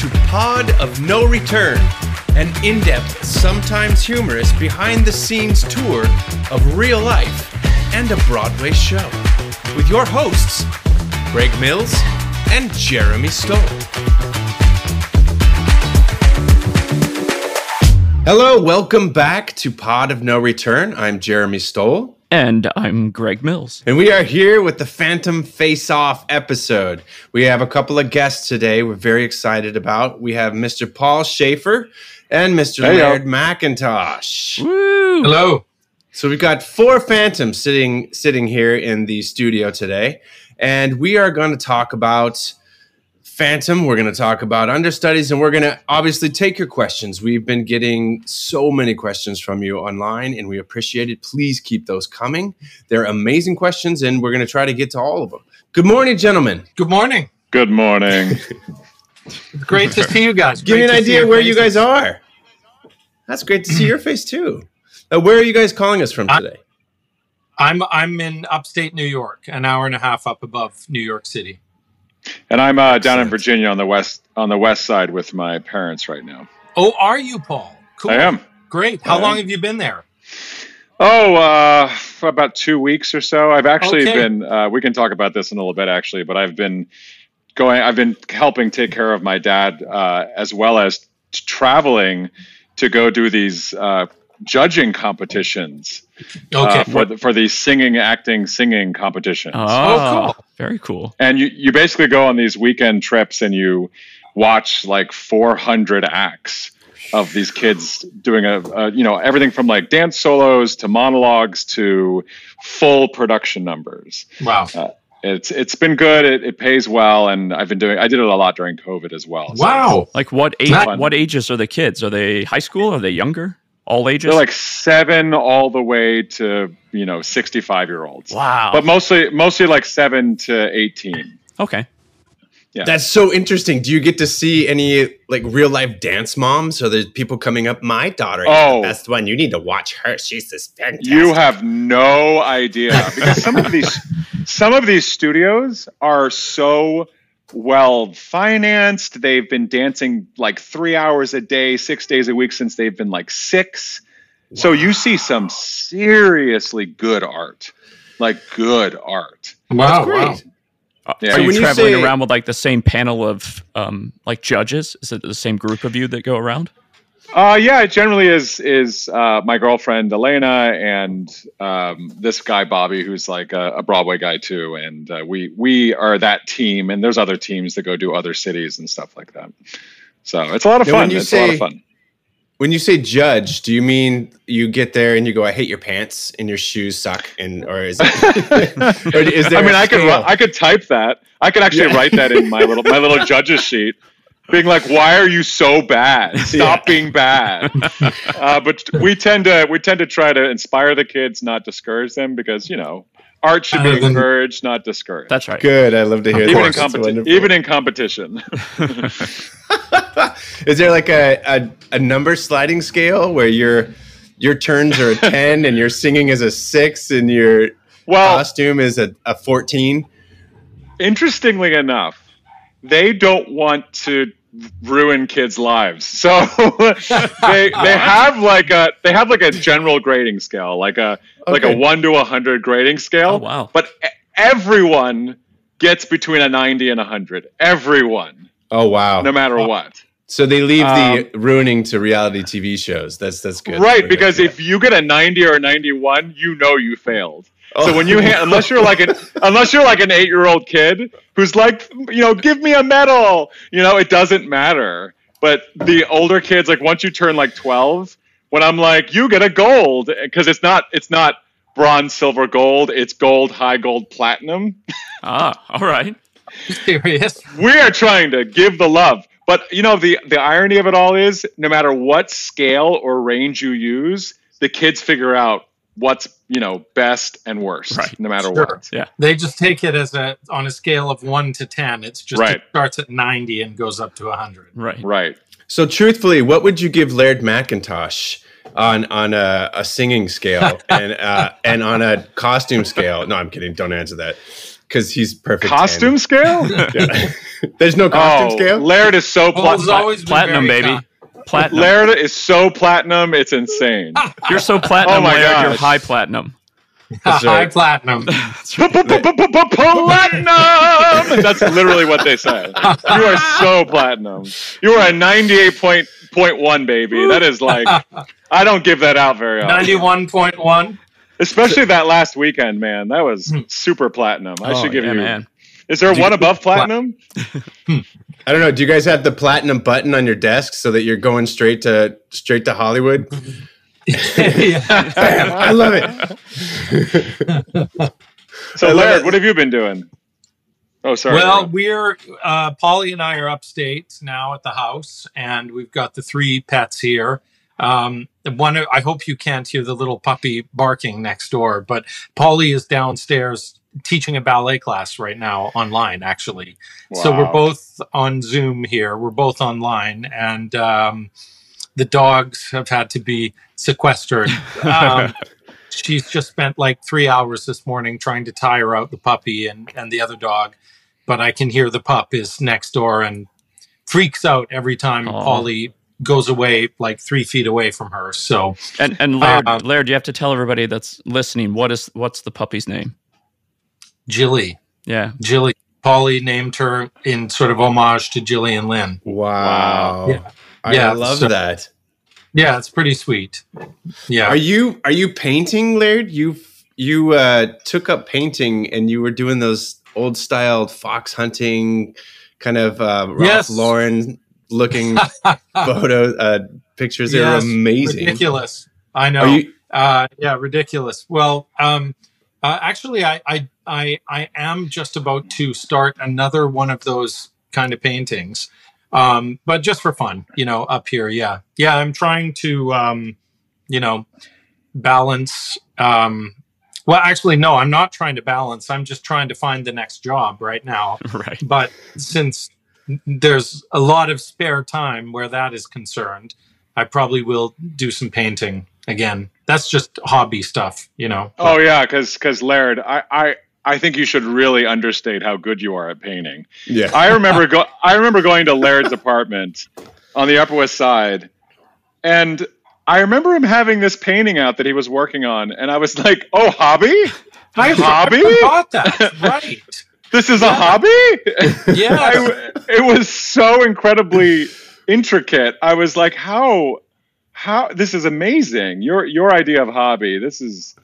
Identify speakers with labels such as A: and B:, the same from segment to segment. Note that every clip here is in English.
A: to Pod of No Return, an in-depth, sometimes humorous, behind-the-scenes tour of real life and a Broadway show. With your hosts, Greg Mills and Jeremy Stoll. Hello, welcome back to Pod of No Return. I'm Jeremy Stoll.
B: And I'm Greg Mills.
A: And we are here with the Phantom Face-Off episode. We have a couple of guests today we're very excited about. We have Mr. Paul Shaffer and Mr. Laird McIntosh.
B: Woo!
C: Hello.
A: So we've got four Phantoms sitting here in the studio today. And we are going to talk about Phantom, we're going to talk about understudies, and we're going to obviously take your questions. We've been getting so many questions from you online, and we appreciate it. Please keep those coming. They're amazing questions, and we're going to try to get to all of them. Good morning, gentlemen.
C: Good morning.
D: Good morning.
C: Great to see you guys.
A: Give me an idea where you guys are. That's great to see your face, too. Where are you guys calling us from today?
C: I'm in upstate New York, an hour and a half up above New York City.
D: And I'm down in Virginia on the west side with my parents right now.
C: Oh, are you, Paul? Cool.
D: I am.
C: Great. How long have you been there?
D: For about 2 weeks or so. I've actually been. We can talk about this in a little bit, actually. But I've been helping take care of my dad, as well as traveling to go do these judging competitions. For the singing competitions.
B: Oh, cool. Very cool.
D: And you basically go on these weekend trips and you watch like 400 acts of these kids doing everything from like dance solos to monologues to full production numbers.
C: Wow.
D: It's been good. It pays well, and I did it a lot during COVID as well.
C: Wow.
B: Like what age? What ages are the kids? Are they high school? Are they younger? All ages?
D: They're like 7 all the way to 65-year-olds.
B: Wow.
D: But mostly like 7 to 18.
B: Okay.
D: Yeah.
A: That's so interesting. Do you get to see any like real life dance moms? So there's people coming up. My daughter is the best one. You need to watch her. She's just fantastic.
D: You have no idea, because some of these studios are so well financed. They've been dancing like 3 hours a day, 6 days a week since they've been like 6. Wow. So you see some seriously good art, like good art.
C: Wow.
A: That's great.
C: Wow.
B: Are you traveling around with like the same panel of like judges? Is it the same group of you that go around?
D: Yeah, it generally is my girlfriend Elena and this guy Bobby, who's like a Broadway guy too, and we are that team. And there's other teams that go do other cities and stuff like that. So it's a lot of fun. A lot of fun.
A: When you say judge, do you mean you get there and you go, "I hate your pants and your shoes suck," or is it? Or is there?
D: I could type that. I could actually write that in my little judge's sheet, being like, "Why are you so bad? Stop being bad." But we tend to try to inspire the kids, not discourage them, because art should be encouraged, not discouraged.
B: That's right.
A: Good. I love to hear that.
D: Even in competition.
A: Is there like a number sliding scale where your turns are a 10 and your singing is a 6 and your costume is a 14?
D: Interestingly enough, they don't want to ruin kids' lives, so they have like a general grading scale, like a 1 to 100 grading scale.
B: Oh, wow!
D: But everyone gets between a 90 and 100. Everyone.
A: Oh wow!
D: No matter what.
A: So they leave the ruining to reality TV shows. That's good.
D: Right, because if you get a 90 or a 91, you failed.
A: Oh.
D: So when unless you're like an 8-year-old kid who's like, give me a medal, it doesn't matter. But the older kids, like once you turn like 12, when I'm like, you get a gold, because it's not bronze, silver, gold, it's gold, high gold, platinum.
B: All right.
C: Serious?
D: We are trying to give the love. But the irony of it all is, no matter what scale or range you use, the kids figure out what's best and worst,
B: right,
D: no matter what.
B: Yeah,
C: they just take it as on a scale of 1 to 10. It's just It starts at 90 and goes up to 100.
D: Right.
A: So truthfully, what would you give Laird McIntosh on a singing scale and on a costume scale? No, I'm kidding. Don't answer that. because he's perfect.
D: Costume scale?
A: Yeah. There's no costume scale?
D: Laird is so
B: platinum, baby. Platinum.
D: Laird is so platinum, it's insane.
B: You're so platinum, Laird, you're high platinum.
C: High platinum.
D: Platinum! That's literally what they say. You are so platinum. You are a 98.1, baby. That is like, I don't give that out very often.
C: 91.1.
D: Especially that last weekend, man. That was super platinum. I should give you.
B: Man.
D: Is there one above platinum?
A: I don't know. Do you guys have the platinum button on your desk so that you're going straight to Hollywood? Bam, I love it.
D: So, Laird, what have you been doing? Oh, sorry.
C: Well, we're Polly and I are upstate now at the house, and we've got the 3 pets here. I hope you can't hear the little puppy barking next door, but Polly is downstairs teaching a ballet class right now online, actually. Wow. So we're both on Zoom here. We're both online, and the dogs have had to be sequestered. She's just spent like 3 hours this morning trying to tire out the puppy and the other dog, but I can hear the pup is next door and freaks out every time Polly goes away like 3 feet away from her. So
B: and Laird, you have to tell everybody that's listening what's the puppy's name?
C: Jilly.
B: Yeah,
C: Jilly. Polly named her in sort of homage to Jillian Lynn.
A: Wow. Yeah. I love that.
C: Yeah, it's pretty sweet. Yeah.
A: Are you painting, Laird? You took up painting and you were doing those old style fox hunting kind of Ralph Lauren looking pictures. They're amazing.
C: Ridiculous. I know. Ridiculous. Well, actually I am just about to start another one of those kind of paintings. But just for fun, up here. Yeah. I'm trying to, balance, well, actually, no, I'm not trying to balance. I'm just trying to find the next job right now.
B: Right.
C: But since there's a lot of spare time where that is concerned, I probably will do some painting again. That's just hobby stuff,
D: Oh yeah. Cause Laird, I think you should really understate how good you are at painting.
A: Yeah.
D: I remember going to Laird's apartment on the Upper West Side, and I remember him having this painting out that he was working on, and I was like, "Oh, hobby? Hobby?
C: I forgot that. Right.
D: This is a hobby?"
C: Yeah.
D: It was so incredibly intricate. I was like, "How? This is amazing. Your idea of hobby. This is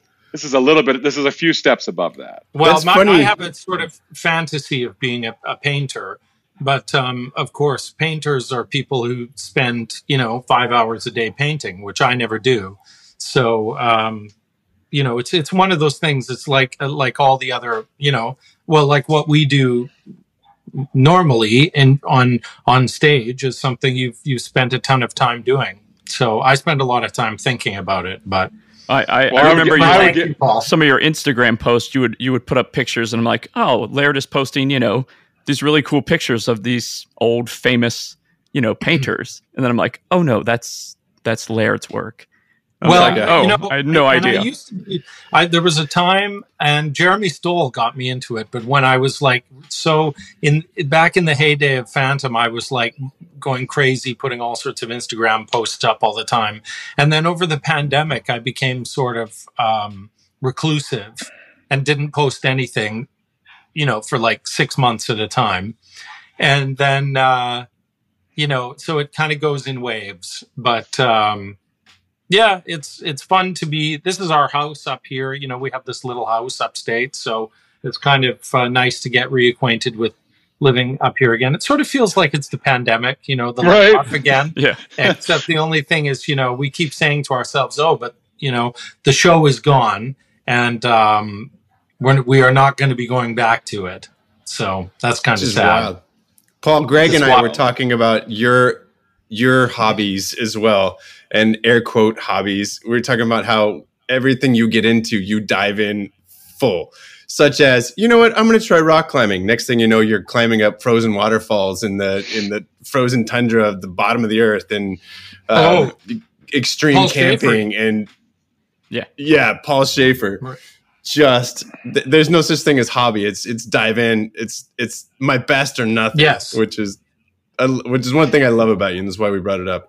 D: a few steps above that."
C: Well, I have a sort of fantasy of being a painter, but of course, painters are people who spend 5 hours a day painting, which I never do. So it's one of those things. It's like all the other like what we do normally on stage is something you've spent a ton of time doing. So I spend a lot of time thinking about it, but.
B: I remember some of your Instagram posts. You would put up pictures, and I'm like, oh, Laird is posting, these really cool pictures of these old famous, painters. And then I'm like, oh no, that's Laird's work. I had no idea.
C: There was a time, and Jeremy Stoll got me into it. But when I was like, back in the heyday of Phantom, I was like going crazy, putting all sorts of Instagram posts up all the time. And then over the pandemic, I became sort of reclusive and didn't post anything, for like 6 months at a time. And then, so it kind of goes in waves. But yeah, it's fun to be. This is our house up here. We have this little house upstate, so it's kind of nice to get reacquainted with living up here again. It sort of feels like it's the pandemic, the life again.
B: Yeah.
C: Except the only thing is, we keep saying to ourselves, "Oh, but the show is gone, and we are not going to be going back to it." So that's kind of sad.
A: Wild. Paul, Greg, and I were talking about your hobbies as well. And air quote hobbies. We're talking about how everything you get into, you dive in full. Such as, I'm going to try rock climbing. Next thing you know, you're climbing up frozen waterfalls in the frozen tundra of the bottom of the earth, and extreme
C: Paul
A: camping.
C: Schaefer.
A: And Paul Schaefer. there's no such thing as hobby. It's dive in. It's my best or nothing.
C: Yes,
A: which is one thing I love about you, and that's why we brought it up.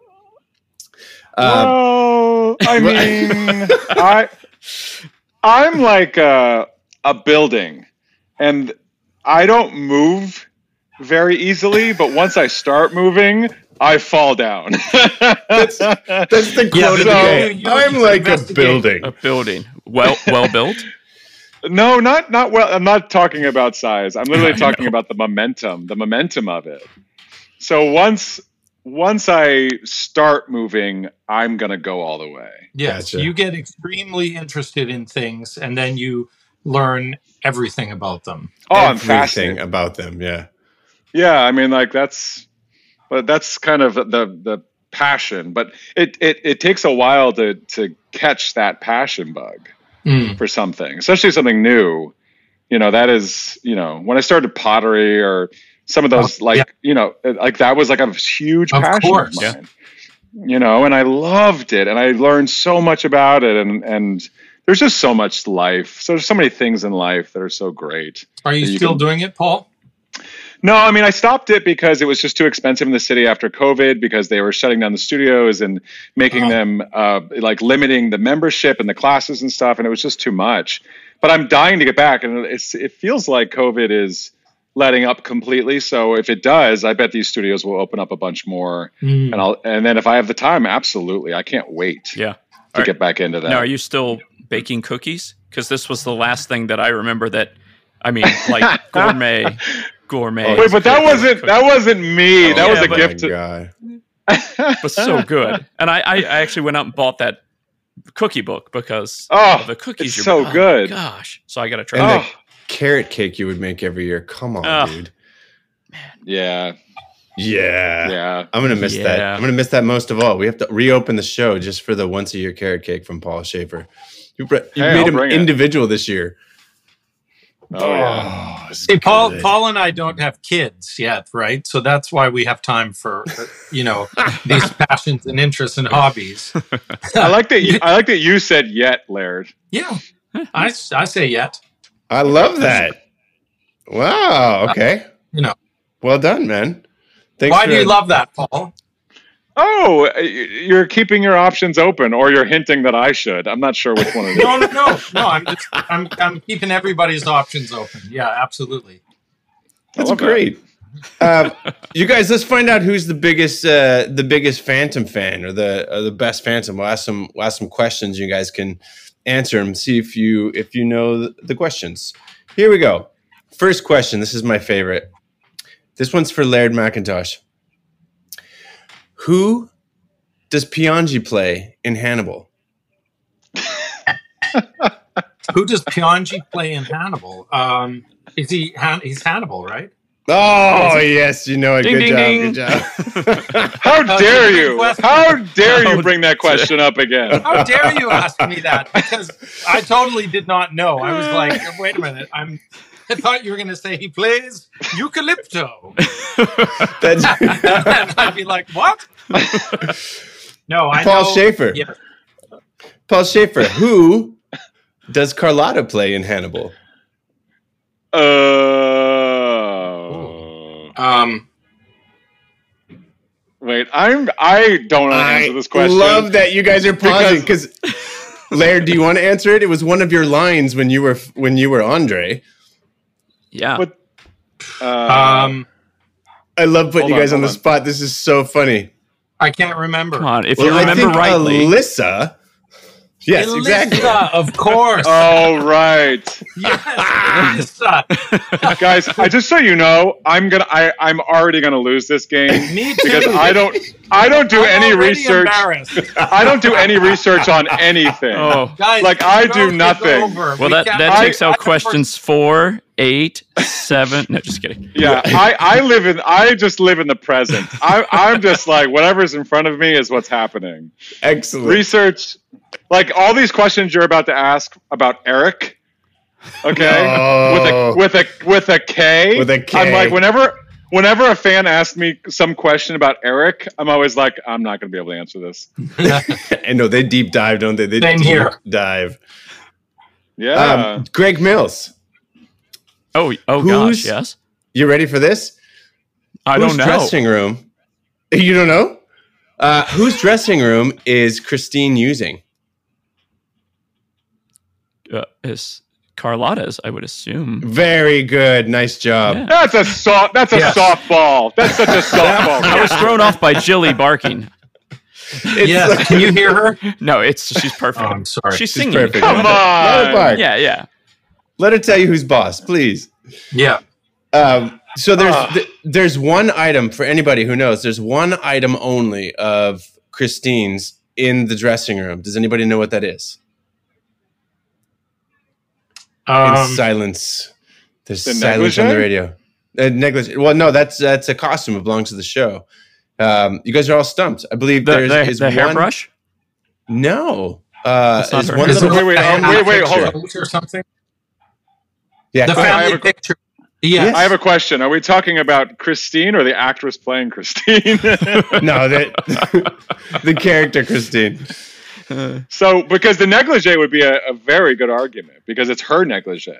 D: Well, I mean, I'm like a building, and I don't move very easily, but once I start moving, I fall down.
A: That's the quote of the day. I'm like a building.
B: A building. Well built?
D: No, not well. I'm not talking about size. I'm literally talking about the momentum of it. So once I start moving, I'm going to go all the way.
C: Yes,
A: Gotcha.
C: You get extremely interested in things, and then you learn everything about them.
D: Oh, I'm
A: Everything
D: fascinated
A: about them, yeah.
D: Yeah, I mean, like that's kind of the passion, but it takes a while to catch that passion bug for something, especially something new. That is, when I started pottery or some of those, like that was like a huge passion of mine. And I loved it, and I learned so much about it, and there's just so much life. So there's so many things in life that are so great.
C: Are you still doing it, Paul?
D: No, I mean, I stopped it because it was just too expensive in the city after COVID, because they were shutting down the studios and making them like limiting the membership and the classes and stuff. And it was just too much. But I'm dying to get back. And it feels like COVID is letting up completely. So if it does, I bet these studios will open up a bunch more. And then if I have the time, absolutely. I can't wait to get back into that.
B: Now, are you still baking cookies? Because this was the last thing that I remember that, I mean, like gourmet.
D: Wait, but that wasn't me. That was a gift.
B: It was so good, and I actually went out and bought that cookie book because of the cookies.
D: It's so good.
B: Oh, gosh, so I got to try.
A: And the carrot cake you would make every year. Come on, dude.
D: Man.
A: Yeah. I'm gonna miss that. I'm gonna miss that most of all. We have to reopen the show just for the once a year carrot cake from Paul Schaefer. You made him individual this year.
C: See, Paul and I don't have kids yet, right? So that's why we have time for these passions and interests and hobbies.
D: I like that you said yet, Laird.
C: Yeah, I say yet.
A: I love that. Wow. Okay. Well done, man. Thanks.
C: Why do you love that, Paul?
D: Oh, you're keeping your options open, or you're hinting that I should. I'm not sure which one it is.
C: No. I'm keeping everybody's options open. Yeah, absolutely.
A: That's great. You guys, let's find out who's the biggest Phantom fan or the best Phantom. We'll ask some questions. You guys can answer them. See if you know the questions. Here we go. First question. This is my favorite. This one's for Laird McIntosh. Who does Piangi play in Hannibal?
C: Who does Piangi play in Hannibal? He's Hannibal, right?
A: Oh, yes, you know it. Good job.
D: How dare you? How dare you bring that question up again?
C: How dare you ask me that? Because I totally did not know. I was like, wait a minute. I thought you were going to say he plays eucalypto.
A: And
C: I'd be like, what? No, I
A: Paul
C: know.
A: Schaefer. Yeah. Paul Schaefer. Who does Carlotta play in Hannibal?
D: Wait, I don't want to answer this question.
A: I love that you guys are pausing because Laird, do you want to answer it? It was one of your lines when you were Andre.
B: Yeah.
D: But,
A: I love putting you guys on the spot. This is so funny.
C: I can't remember.
B: Come on, if you remember rightly.
A: Alyssa. Yes, exactly.
C: Of course.
D: Oh, right.
C: Yes, Alyssa.
D: Guys, just so you know, I'm already gonna lose this game.
C: Me too.
D: Because I don't do any research. I don't do any research on anything.
B: Oh,
C: guys,
D: like I do nothing.
B: Well, that takes out questions 4, 8, 7. No, just kidding.
D: Yeah, I just live in the present. I'm just like whatever's in front of me is what's happening.
A: Excellent
D: research. Like all these questions you're about to ask about Eric, okay, with a K.
A: With a K.
D: I'm like, whenever a fan asks me some question about Eric, I'm always like, I'm not going to be able to answer this.
A: I know they deep dive, don't they? They
C: Same
A: deep
C: here.
A: dive.
D: Yeah.
A: Greg Mills.
B: Oh gosh, yes.
A: You ready for this?
B: I don't know.
A: Dressing room? You don't know? Whose dressing room is Christine using?
B: Is Carlotta's, I would assume.
A: Very good. Nice job.
B: Yeah.
D: That's a softball. That's such a softball.
B: I was thrown off by Jilly barking.
C: Yes. Can you hear her?
B: No, she's perfect.
C: Oh, I'm sorry.
B: She's singing.
A: perfect.
D: Come on.
A: Let her bark.
B: Yeah.
A: Let her tell you who's boss, please.
C: Yeah.
A: So there's one item for anybody who knows. There's one item only of Christine's in the dressing room. Does anybody know what that is? In silence. There's silence on the radio. Negligee. Well, no, that's a costume. It belongs to the show. You guys are all stumped. I believe there's
B: the hairbrush.
A: No.
B: Is
A: one
C: Is
A: little
D: wait, hold on.
C: Or something?
A: Yeah,
C: The
A: go ahead.
C: family picture. Yes.
D: I have a question. Are we talking about Christine or the actress playing Christine?
A: No, the character Christine.
D: So, because the negligee would be a very good argument because it's her negligee.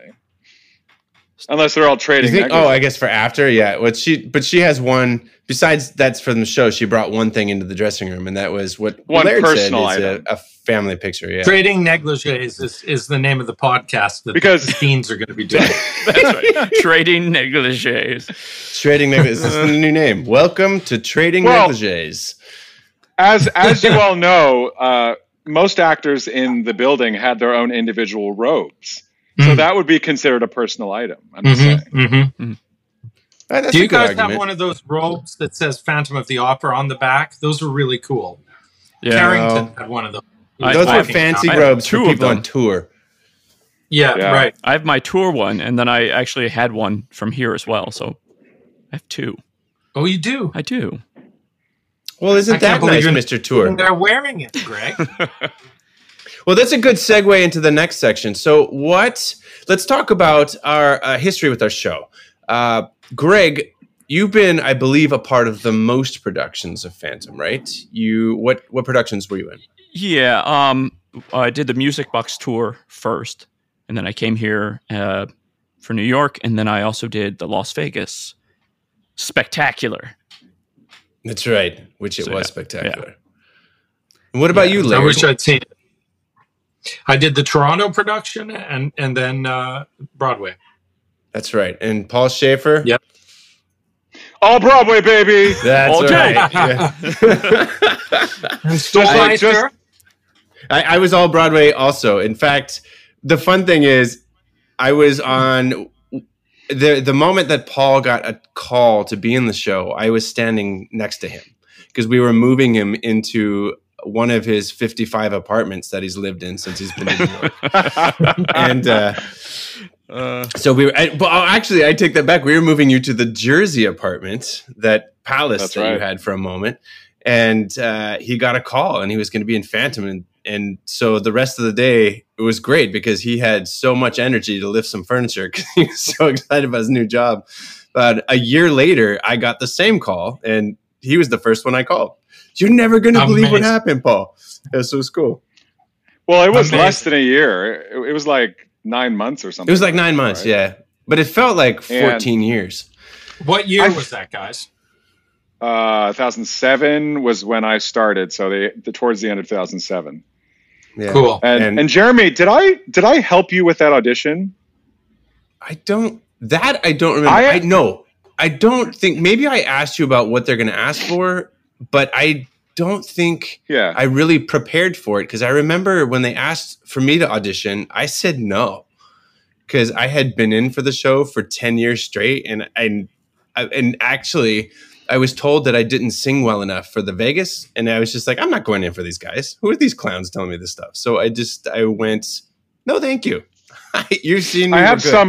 D: Unless they're all trading.
A: I guess for after, yeah. But she has one. Besides, that's from the show. She brought one thing into the dressing room, and that was what
D: one
A: Laird
D: personal
A: said is
D: item.
A: a family picture. Yeah,
C: Trading Negligees is the name of the podcast that
D: Because-
C: the Christines are going to be doing.
B: That's right. Trading negligees.
A: Trading Negligees. This is the new name. Welcome to Trading Negligees.
D: As you all know, most actors in the building had their own individual robes. So that would be considered a personal item. I'm just saying.
A: That's
C: Do
A: a
C: you
A: good
C: guys
A: argument.
C: have one of those robes that says Phantom of the Opera on the back? Those are really cool.
B: Yeah.
C: Carrington had one of those.
A: Those were
C: Walking
A: fancy
C: down.
A: robes for
B: two of
A: people
B: them.
A: on tour.
C: Yeah,
D: Yeah.
C: right.
B: I have my tour one, and then I actually had one from here as well. So I have two.
C: Oh, you do?
B: I do.
A: Well, isn't
C: I
A: that
C: can't believe
A: nice,
C: you're-
A: Mr. Tour?
C: They're wearing it, Greg.
A: Well, that's a good segue into the next section. So, let's talk about our history with our show. Greg, you've been, I believe, a part of the most productions of Phantom, right? What productions were you in?
B: Yeah. I did the Music Box tour first, and then I came here for New York, and then I also did the Las Vegas Spectacular.
A: That's right, which it
B: So,
A: was
B: yeah,
A: spectacular. And what about you,
C: I
A: Larry?
C: wish I'd seen it. I did the Toronto production and then Broadway.
A: That's right. And Paul Schaefer?
C: Yep.
D: All Broadway, baby.
A: That's
B: All
A: right.
B: day.
A: Yeah.
C: And Stolmeister.
A: I was all Broadway also. In fact, the fun thing is I was on the moment that Paul got a call to be in the show, I was standing next to him because we were moving him into one of his 55 apartments that he's lived in since he's been in New York. And so we were, actually, I take that back. We were moving you to the Jersey apartment, that palace
D: That's
A: that
D: right.
A: you had for a moment. And he got a call and he was going to be in Phantom. And so the rest of the day, it was great because he had so much energy to lift some furniture because he was so excited about his new job. But a year later, I got the same call and he was the first one I called. You're never going to believe what happened, Paul. It was so cool.
D: Well, it was
C: Amazing.
D: less than a year. It was like 9 months or something.
A: It was like 9 months,
D: right?
A: yeah. But it felt like 14 years.
C: What year was that, guys?
D: 2007 was when I started, so towards the end of 2007.
A: Yeah.
C: Cool.
D: And Jeremy, did I help you with that audition?
A: I don't remember. I don't think, maybe I asked you about what they're going to ask for, but I don't think I really prepared for it because I remember when they asked for me to audition, I said no because I had been in for the show for 10 years straight. And actually I was told that I didn't sing well enough for the Vegas. And I was just like, I'm not going in for these guys. Who are these clowns telling me this stuff? So I went, no, thank you. You're seeing me.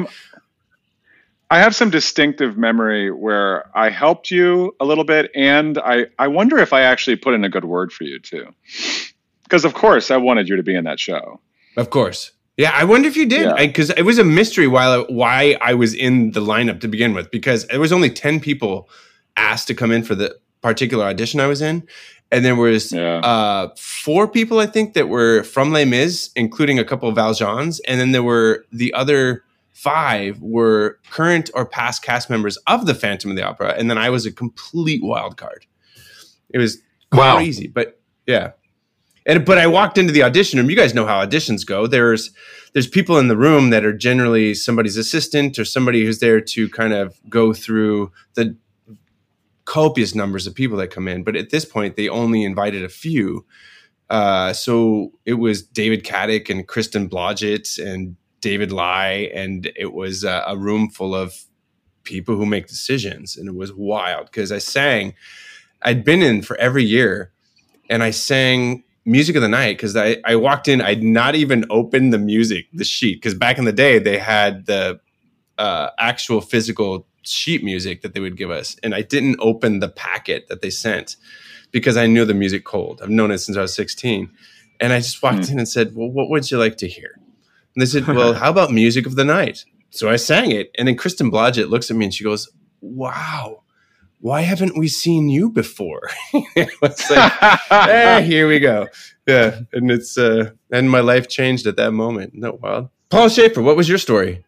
D: I have some distinctive memory where I helped you a little bit, and I wonder if I actually put in a good word for you too. Because of course I wanted you to be in that show.
A: Of course. Yeah, I wonder if you did. Because it was a mystery why I was in the lineup to begin with, because there was only 10 people asked to come in for the particular audition I was in. And there was 4 people, I think, that were from Les Mis, including a couple of Valjeans. And then there were the other 5 were current or past cast members of the Phantom of the Opera. And then I was a complete wild card. It was crazy. But yeah. But I walked into the audition room. You guys know how auditions go. There's people in the room that are generally somebody's assistant or somebody who's there to kind of go through the copious numbers of people that come in. But at this point, they only invited a few. So it was David Caddick and Kristen Blodgett and David Lai. And it was a room full of people who make decisions. And it was wild because I'd been in for every year and I sang Music of the Night because I walked in, I'd not even opened the sheet. Because back in the day, they had the actual physical sheet music that they would give us. And I didn't open the packet that they sent because I knew the music cold. I've known it since I was 16. And I just walked in and said, well, what would you like to hear? And they said, well, how about Music of the Night? So I sang it. And then Kristen Blodgett looks at me and she goes, wow, why haven't we seen you before? It's like, here we go. Yeah. And it's, and my life changed at that moment. Isn't that wild? Paul Schaefer, what was your story?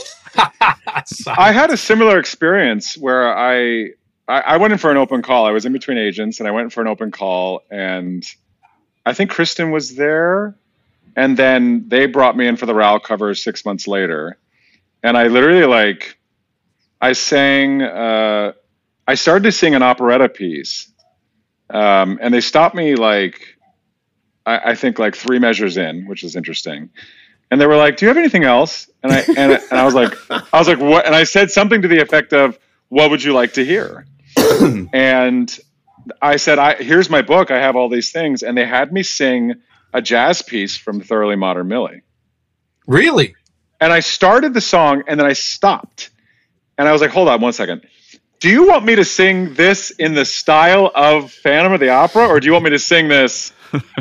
D: I had a similar experience where I went in for an open call. I was in between agents and I went for an open call and I think Kristen was there. And then they brought me in for the Raoul cover 6 months later. And I literally I started to sing an operetta piece. And they stopped me I think 3 measures in, which is interesting. And they were like, do you have anything else? And I was like, what? And I said something to the effect of, what would you like to hear? And I said, here's my book. I have all these things. And they had me sing a jazz piece from Thoroughly Modern Millie.
C: Really?
D: And I started the song and then I stopped. And I was like, hold on 1 second. Do you want me to sing this in the style of Phantom of the Opera? Or do you want me to sing this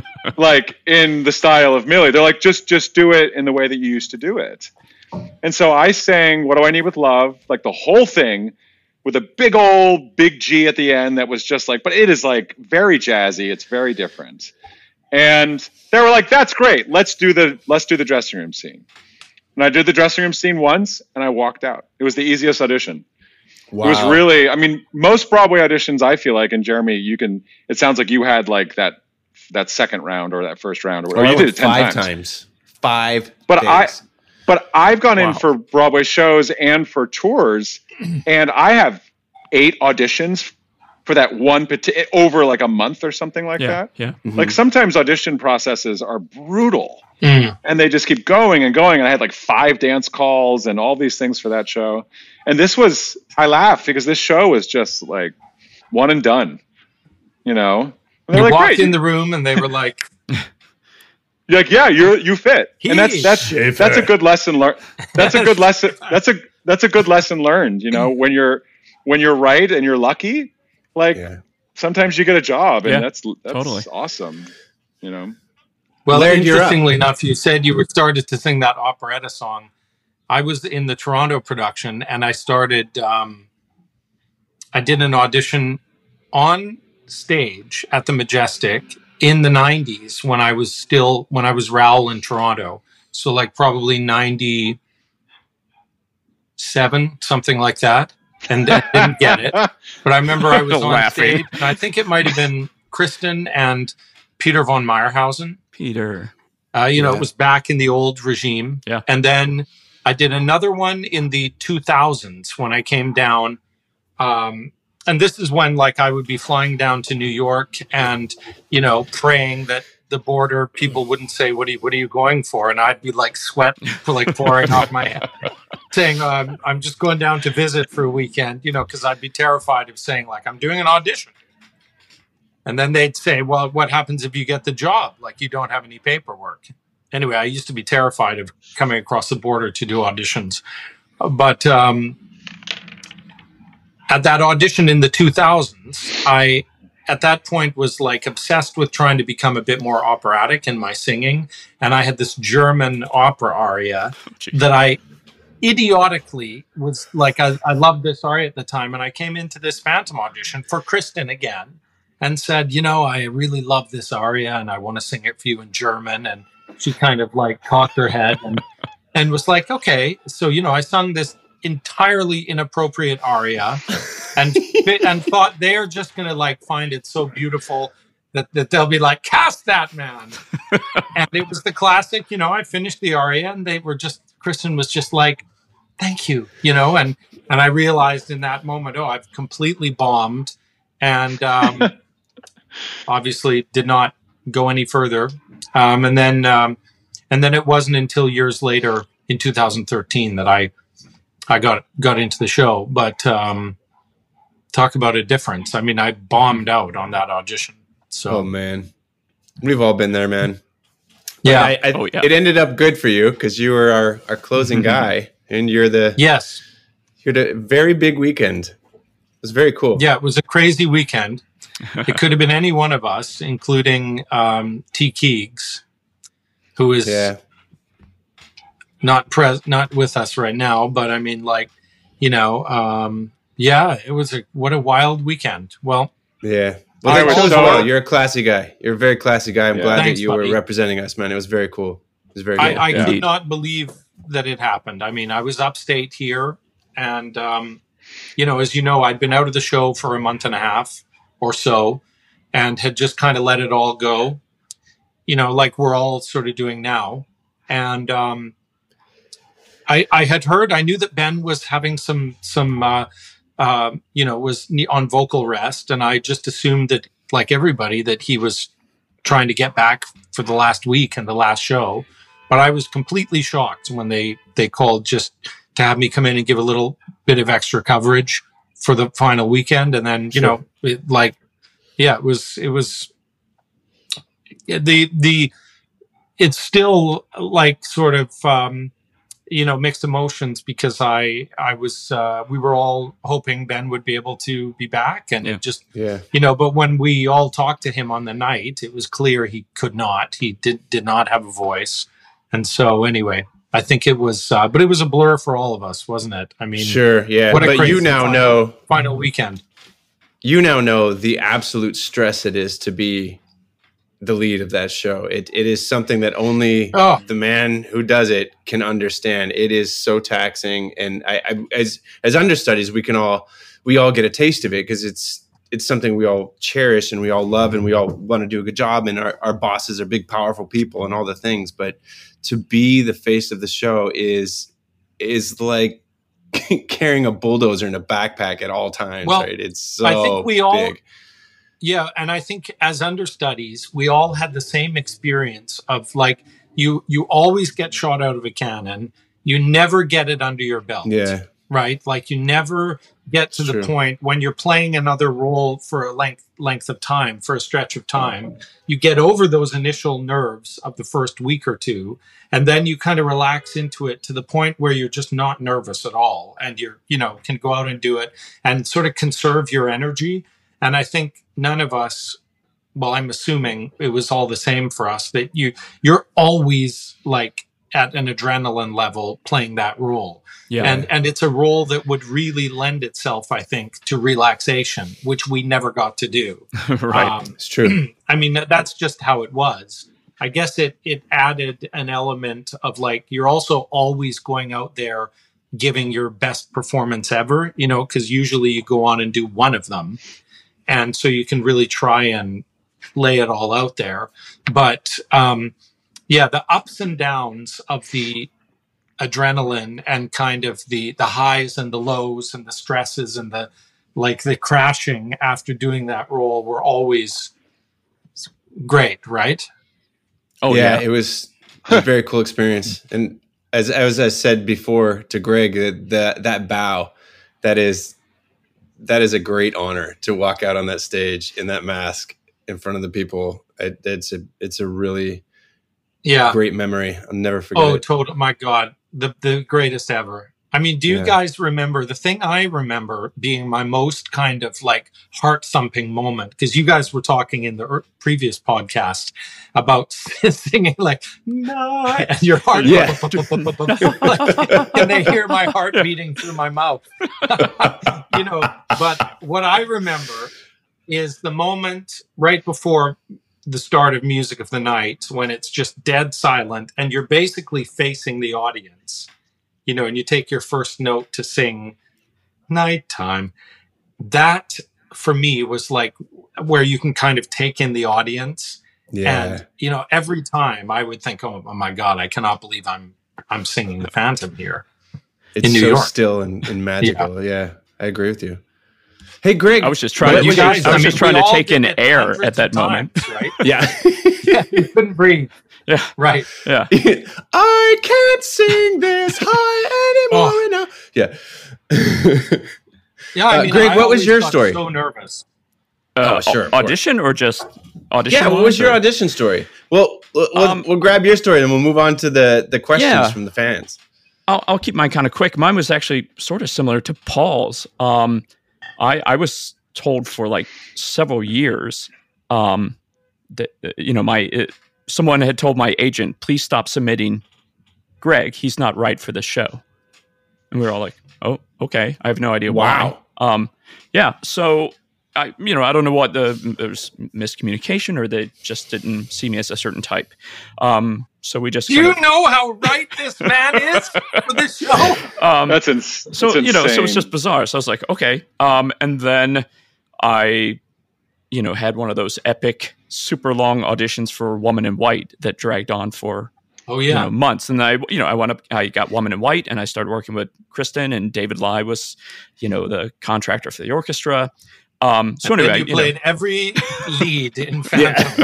D: in the style of Millie? They're like, just do it in the way that you used to do it. And so I sang What Do I Need with Love, the whole thing with a big G at the end that was just but it is very jazzy. It's very different. And they were like, that's great. Let's do the dressing room scene. And I did the dressing room scene once and I walked out. It was the easiest audition. Wow. It was really, most Broadway auditions, I feel like, and Jeremy, it sounds like you had that second round or that first round or whatever. You did it 10 times.
A: 5
D: days. But I've gone in for Broadway shows and for tours, and I have 8 auditions for that one over a month or something like that.
B: Yeah. Mm-hmm.
D: Sometimes audition processes are brutal, and they just keep going and going. And I had 5 dance calls and all these things for that show. And I laugh because this show was just one and done, And
C: you walked in the room and they were like,
D: you're like, yeah, you fit. And that's a good lesson learned. That's a good lesson. That's a good lesson learned, when you're right and you're lucky, sometimes you get a job and that's totally awesome,
C: Well, Laird, interestingly enough, you said you were started to sing that operetta song. I was in the Toronto production and I started, I did an audition on stage at the Majestic in the 90s when I was Raoul in Toronto. So probably 97, something like that. And I didn't get it. But I remember I was on stage and I think it might have been Kristen and Peter von Meyerhausen.
B: Peter.
C: It was back in the old regime.
B: Yeah.
C: And then I did another one in the 2000s when I came down. And this is when I would be flying down to New York and, praying that the border people wouldn't say, what are you going for? And I'd be sweat pouring off my head, saying, I'm just going down to visit for a weekend, because I'd be terrified of saying I'm doing an audition. And then they'd say, well, what happens if you get the job? You don't have any paperwork. Anyway, I used to be terrified of coming across the border to do auditions. But at that audition in the 2000s, I, at that point, was obsessed with trying to become a bit more operatic in my singing. And I had this German opera aria that idiotically was like, I loved this aria at the time. And I came into this Phantom audition for Kristen again and said, I really love this aria and I want to sing it for you in German. And she kind of like cocked her head and was like, okay. So, I sung this entirely inappropriate aria and thought they're just going to like find it so beautiful that they'll be like, cast that man. And it was the classic, I finished the aria and Kristen was just like, thank you, and I realized in that moment, I've completely bombed, and obviously did not go any further. And then it wasn't until years later in 2013 that I got into the show. But talk about a difference. I mean, I bombed out on that audition. So,
A: oh man, we've all been there, man.
C: Yeah.
A: It ended up good for you because you were our closing guy. And you're the very big weekend. It was very cool.
C: Yeah, it was a crazy weekend. It could have been any one of us, including T. Keegs, who is not with us right now. But I mean, like, it was what a wild weekend. Well,
A: yeah. Well, you're a classy guy. You're a very classy guy. I'm glad that you were representing us, man. It was very cool. It was very good.
C: I could not believe that it happened. I mean, I was upstate here and, as you know, I'd been out of the show for a month and a half or so and had just kind of let it all go, like we're all sort of doing now. And I had heard, I knew that Ben was having some was on vocal rest. And I just assumed that, like everybody, that he was trying to get back for the last week and the last show. But I was completely shocked when they called just to have me come in and give a little bit of extra coverage for the final weekend. And then, it was it's still like sort of, mixed emotions because we were all hoping Ben would be able to be back and but when we all talked to him on the night, it was clear he could not, he did not have a voice. And so anyway, I think it was, but it was a blur for all of us, wasn't it? I mean,
A: sure. Yeah. But you now know
C: final weekend,
A: you now know the absolute stress it is to be the lead of that show. It is something that only the man who does it can understand. It is so taxing. And I as understudies, we all get a taste of it because it's something we all cherish and we all love and we all want to do a good job. And our bosses are big, powerful people and all the things. But to be the face of the show is like carrying a bulldozer in a backpack at all times. Well, right? It's so
C: I think we all,
A: big.
C: Yeah. And I think as understudies, we all had the same experience of like, you always get shot out of a cannon. You never get it under your belt.
A: Yeah.
C: Right? Like you never get to the point when you're playing another role for a length of time, for a stretch of time, you get over those initial nerves of the first week or two, and then you kind of relax into it to the point where you're just not nervous at all. And you're, can go out and do it and sort of conserve your energy. And I think none of us, well, I'm assuming it was all the same for us, that you're always like at an adrenaline level playing that role. Yeah. And it's a role that would really lend itself, I think, to relaxation, which we never got to do.
A: Right. It's true.
C: I mean, that's just how it was. I guess it added an element of like, you're also always going out there giving your best performance ever, because usually you go on and do one of them. And so you can really try and lay it all out there. But the ups and downs of the adrenaline and kind of the highs and the lows and the stresses and the crashing after doing that role were always great, right?
A: Oh yeah. It was a very cool experience. And as I said before to Greg, that bow, that is a great honor to walk out on that stage in that mask in front of the people. It's a really great memory. I'll never forget it.
C: Total! My God, the greatest ever. I mean, do you guys remember the thing I remember being my most kind of like heart thumping moment? Because you guys were talking in the previous podcast about singing like, no, and your heart, and they hear my heart beating through my mouth. But what I remember is the moment right before the start of Music of the Night when it's just dead silent and you're basically facing the audience. And you take your first note to sing Nighttime. That, for me, was like where you can kind of take in the audience. Yeah. And, every time I would think, oh my God, I cannot believe I'm singing the Phantom here
A: in New York. Still and magical. Yeah, I agree with you. Hey, Greg.
B: I was just trying to take in air at that moment.
C: Right?
A: Yeah.
C: You couldn't breathe.
B: Yeah.
C: Right.
B: Yeah.
A: I can't sing this high anymore now. Yeah.
C: Yeah. I mean,
A: Greg, what was your story?
C: So nervous.
A: Sure.
B: Audition or just audition?
A: Yeah. What was your audition story? Well, we'll grab your story and we'll move on to the questions from the fans.
B: I'll keep mine kind of quick. Mine was actually sort of similar to Paul's. I was told for like several years that someone had told my agent, please stop submitting Greg. He's not right for the show. And we were all like, oh, okay. I have no idea why. Yeah. So I don't know what there's miscommunication or they just didn't see me as a certain type. So we just.
C: Do you know how right this man is for this show?
D: That's insane.
B: So it's just bizarre. So I was like, okay. And then I, had one of those epic, super long auditions for Woman in White that dragged on for months. And I got Woman in White and I started working with Kristen, and David Lai was, the contractor for the orchestra. So anyway,
C: you played every lead in Phantom.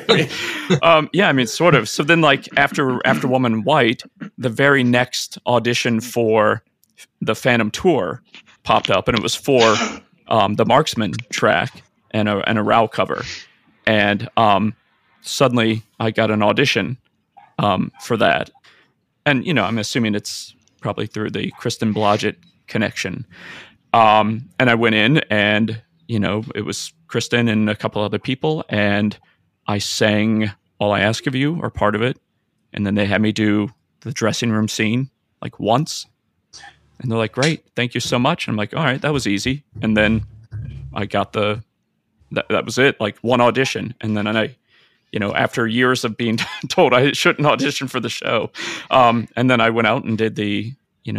B: I mean, sort of. So then like after Woman in White, the very next audition for the Phantom tour popped up, and it was for the Marksman track and a Row cover. And suddenly I got an audition for that. And, I'm assuming it's probably through the Kristen Blodgett connection. And I went in and, it was Kristen and a couple other people. And I sang All I Ask of You, or part of it. And then they had me do the dressing room scene like once. And they're like, great, thank you so much. And I'm like, all right, that was easy. And then I got that was it, like one audition. And then after years of being told I shouldn't audition for the show, and then I went out and did the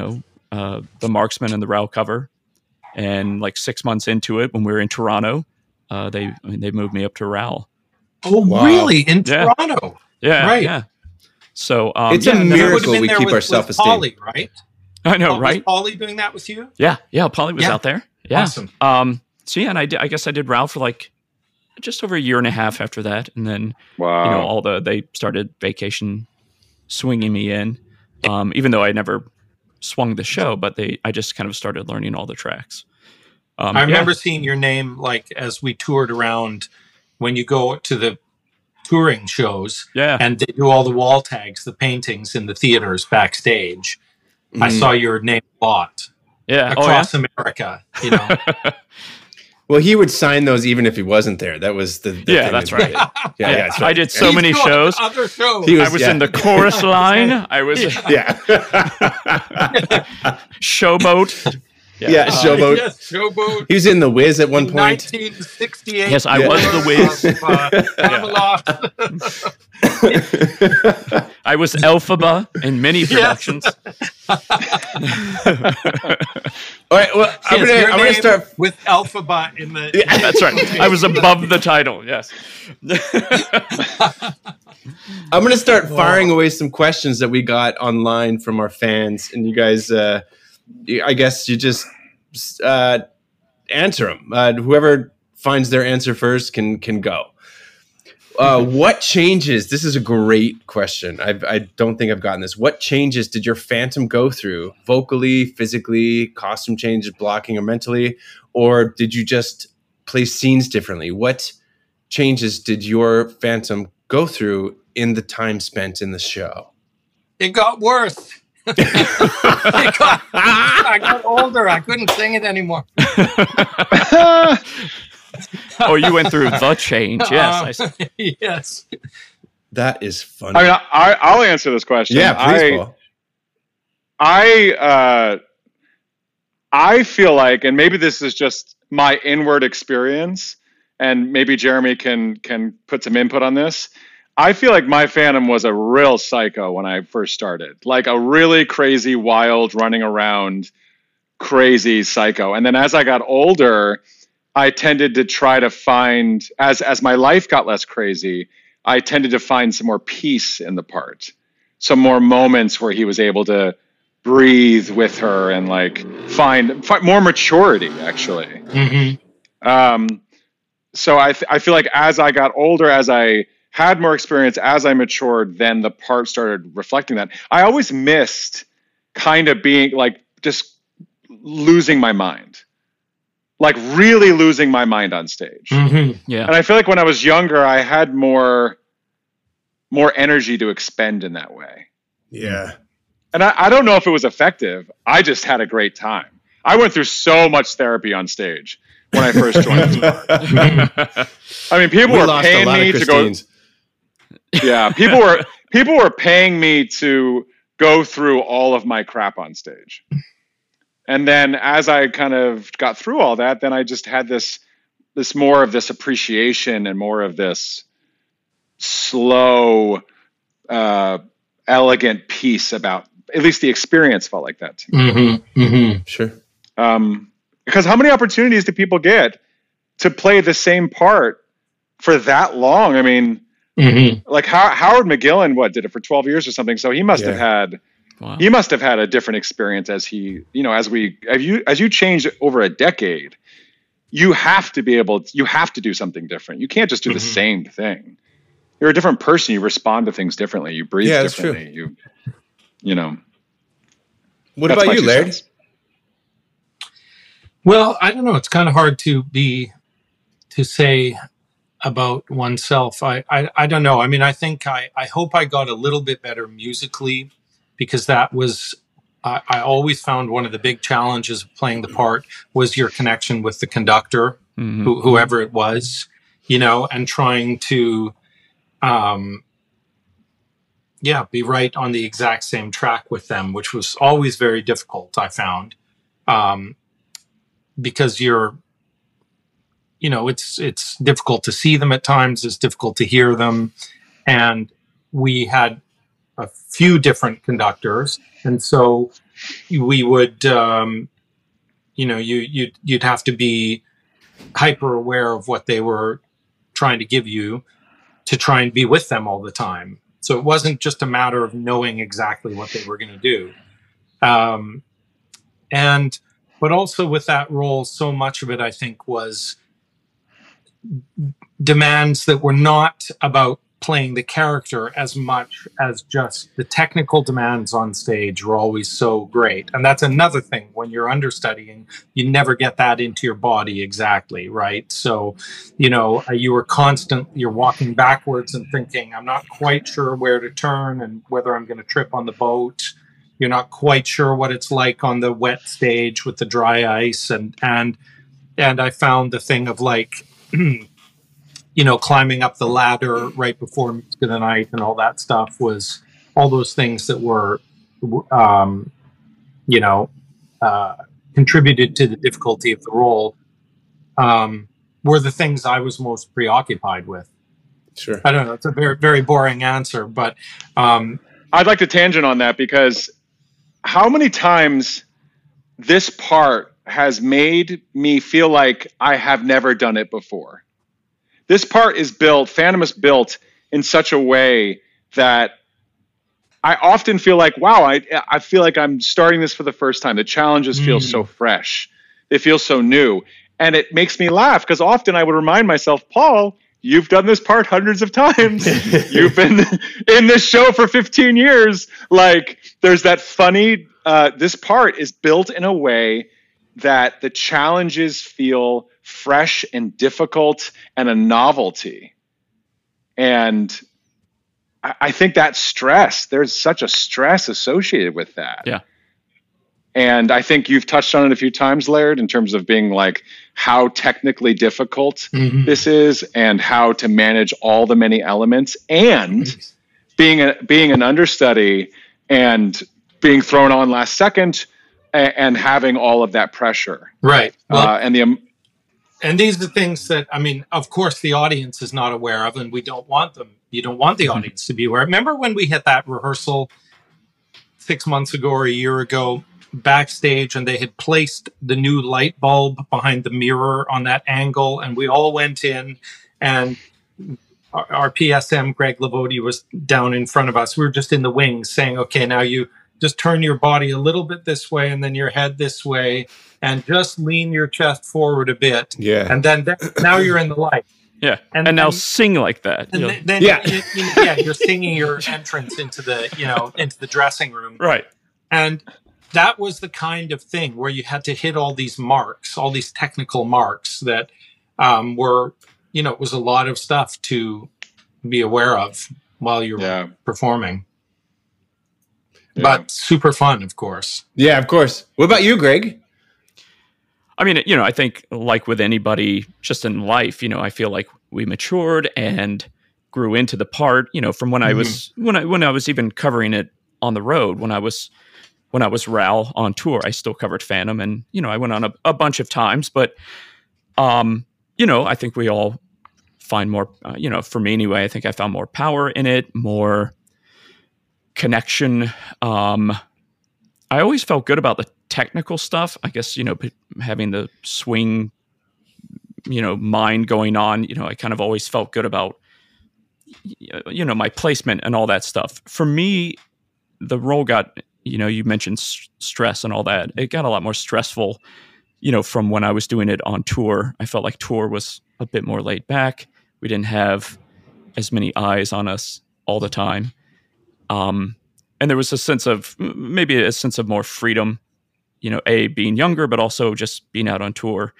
B: Marksman and the Row cover. And like 6 months into it, when we were in Toronto, they moved me up to Row.
C: Oh, wow. Really? In Toronto?
B: Yeah. Right. Yeah. So
A: it's a miracle we keep our self-esteem.
C: Polly, right?
B: I know, right?
C: Was Polly doing that with you?
B: Yeah. Polly was out there. Yeah.
C: Awesome.
B: So yeah, and I guess I did Row for like just over a year and a half after that, and then they started Vacation swinging me in, even though I never swung the show, but I just kind of started learning all the tracks.
C: I remember seeing your name like as we toured around when you go to the touring shows, and they do all the wall tags, the paintings in the theaters backstage. Mm. I saw your name a lot.
B: Yeah,
C: across America.
A: Well, he would sign those even if he wasn't there. That was the thing.
B: That's right.
A: That's right.
B: I did so many shows.
C: Other shows.
B: I was in the chorus line. I was Showboat.
A: Showboat.
C: Yes, Showboat.
A: He was in The Wiz at one point.
C: 1968.
B: Yes, I was The
C: Wiz.
B: I was Elphaba in many productions.
A: All right, well, I'm gonna start
C: with Elphaba in the.
B: Yeah, that's right. I was above the title. Yes.
A: I'm gonna start firing away some questions that we got online from our fans, and you guys, I guess you just answer them. Whoever finds their answer first can go. What changes? This is a great question. I don't think I've gotten this. What changes did your Phantom go through, vocally, physically, costume changes, blocking, or mentally? Or did you just play scenes differently? What changes did your Phantom go through in the time spent in the show?
C: It got worse. I got older. I couldn't sing it anymore.
B: Oh, you went through the change. Yes.
C: Yes.
A: That is funny.
D: I mean, I'll answer this question.
A: Yeah, please, Paul.
D: I feel like, and maybe this is just my inward experience, and maybe Jeremy can put some input on this. I feel like my Phantom was a real psycho when I first started, like a really crazy, wild, running around, crazy psycho. And then as I got older, I tended to try to find, as my life got less crazy, I tended to find some more peace in the part, some more moments where he was able to breathe with her and like find more maturity, actually.
C: Mm-hmm.
D: So I feel like as I got older, as I had more experience, as I matured, then the part started reflecting that. I always missed kind of being like just losing my mind, like really losing my mind on stage.
C: Mm-hmm.
B: Yeah.
D: And I feel like when I was younger, I had more energy to expend in that way.
A: Yeah.
D: And I don't know if it was effective. I just had a great time. I went through so much therapy on stage when I first joined this part. I mean, people were paying me to go. Yeah, people were paying me to go through all of my crap on stage. And then as I kind of got through all that, then I just had this more of this appreciation and more of this slow, elegant piece about, at least the experience felt like that to me.
C: Mm-hmm. Mm-hmm.
A: Sure.
D: Because how many opportunities do people get to play the same part for that long? I mean, like Howard McGillen, did it for 12 years or something. So he must have had, he must have had a different experience as he, as you change over a decade, you have to do something different. You can't just do the same thing. You're a different person. You respond to things differently. You breathe differently.
A: True. What about you, Laird?
C: Well, I don't know. It's kind of hard to say about oneself. I don't know. I mean, I think I hope I got a little bit better musically, because that was, I always found one of the big challenges of playing the part was your connection with the conductor, whoever it was, and trying to, be right on the exact same track with them, which was always very difficult, I found, because it's difficult to see them at times. It's difficult to hear them. And we had a few different conductors. And so we would, you'd have to be hyper aware of what they were trying to give you to try and be with them all the time. So it wasn't just a matter of knowing exactly what they were going to do. But also with that role, so much of it, I think, was demands that were not about playing the character as much as just the technical demands on stage were always so great. And that's another thing. When you're understudying, you never get that into your body exactly, right? So, you're walking backwards and thinking, I'm not quite sure where to turn and whether I'm going to trip on the boat. You're not quite sure what it's like on the wet stage with the dry ice. And I found the thing of like, climbing up the ladder right before Music of the Night and all that stuff was all those things that were, contributed to the difficulty of the role, were the things I was most preoccupied with.
A: Sure.
C: I don't know. It's a very, very boring answer, but
D: I'd like to tangent on that, because how many times this part has made me feel like I have never done it before. This part is built, Phantom is built in such a way that I often feel like, wow, I feel like I'm starting this for the first time. The challenges feel so fresh. They feel so new. And it makes me laugh, because often I would remind myself, Paul, you've done this part hundreds of times. You've been in this show for 15 years. Like, there's that funny, this part is built in a way that the challenges feel fresh and difficult and a novelty. And I think that stress, there's such a stress associated with that.
B: Yeah.
D: And I think you've touched on it a few times, Laird, in terms of being like how technically difficult this is and how to manage all the many elements, and being an understudy and being thrown on last second and having all of that pressure.
C: Right. Well,
D: and
C: these are things that, I mean, of course, the audience is not aware of, and we don't want them. You don't want the audience to be aware. Remember when we had that rehearsal 6 months ago or a year ago backstage, and they had placed the new light bulb behind the mirror on that angle, and we all went in, and our PSM, Greg Lavodi, was down in front of us. We were just in the wings saying, okay, now you just turn your body a little bit this way and then your head this way and just lean your chest forward a bit.
A: Yeah.
C: And then now you're in the light.
B: Yeah. And now sing like that.
C: And then you're singing your entrance into the dressing room.
B: Right.
C: And that was the kind of thing where you had to hit all these marks, all these technical marks that were, it was a lot of stuff to be aware of while you're performing. Yeah. But super fun, of course.
A: Yeah, of course. What about you, Greg?
B: I mean, I think like with anybody just in life, I feel like we matured and grew into the part, from when I was, when I was even covering it on the road, when I was Ral on tour, I still covered Phantom, and, I went on a bunch of times, but, I think we all find more, for me anyway, I think I found more power in it, more connection. I always felt good about the technical stuff. I guess, having the swing, mind going on, I kind of always felt good about, my placement and all that stuff. For me, the role got, you mentioned stress and all that. It got a lot more stressful, from when I was doing it on tour. I felt like tour was a bit more laid back. We didn't have as many eyes on us all the time. And there was a sense of more freedom, being younger, but also just being out on tour,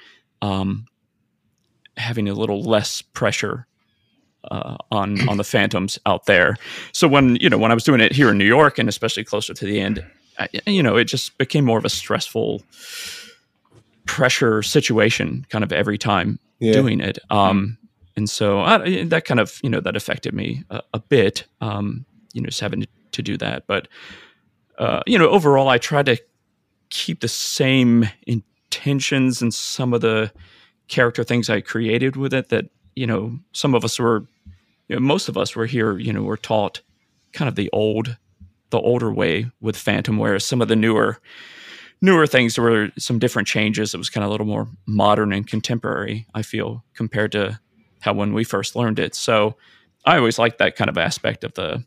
B: having a little less pressure on the Phantoms out there. So when I was doing it here in New York, and especially closer to the end, it just became more of a stressful pressure situation kind of every time doing it. And so that kind of, that affected me a bit, just having to do that. But, overall, I tried to keep the same intentions and some of the character things I created with it that, some of us were, most of us were here, were taught kind of the older way with Phantom, whereas some of the newer things, there were some different changes. It was kind of a little more modern and contemporary, I feel, compared to how when we first learned it. So I always liked that kind of aspect of the,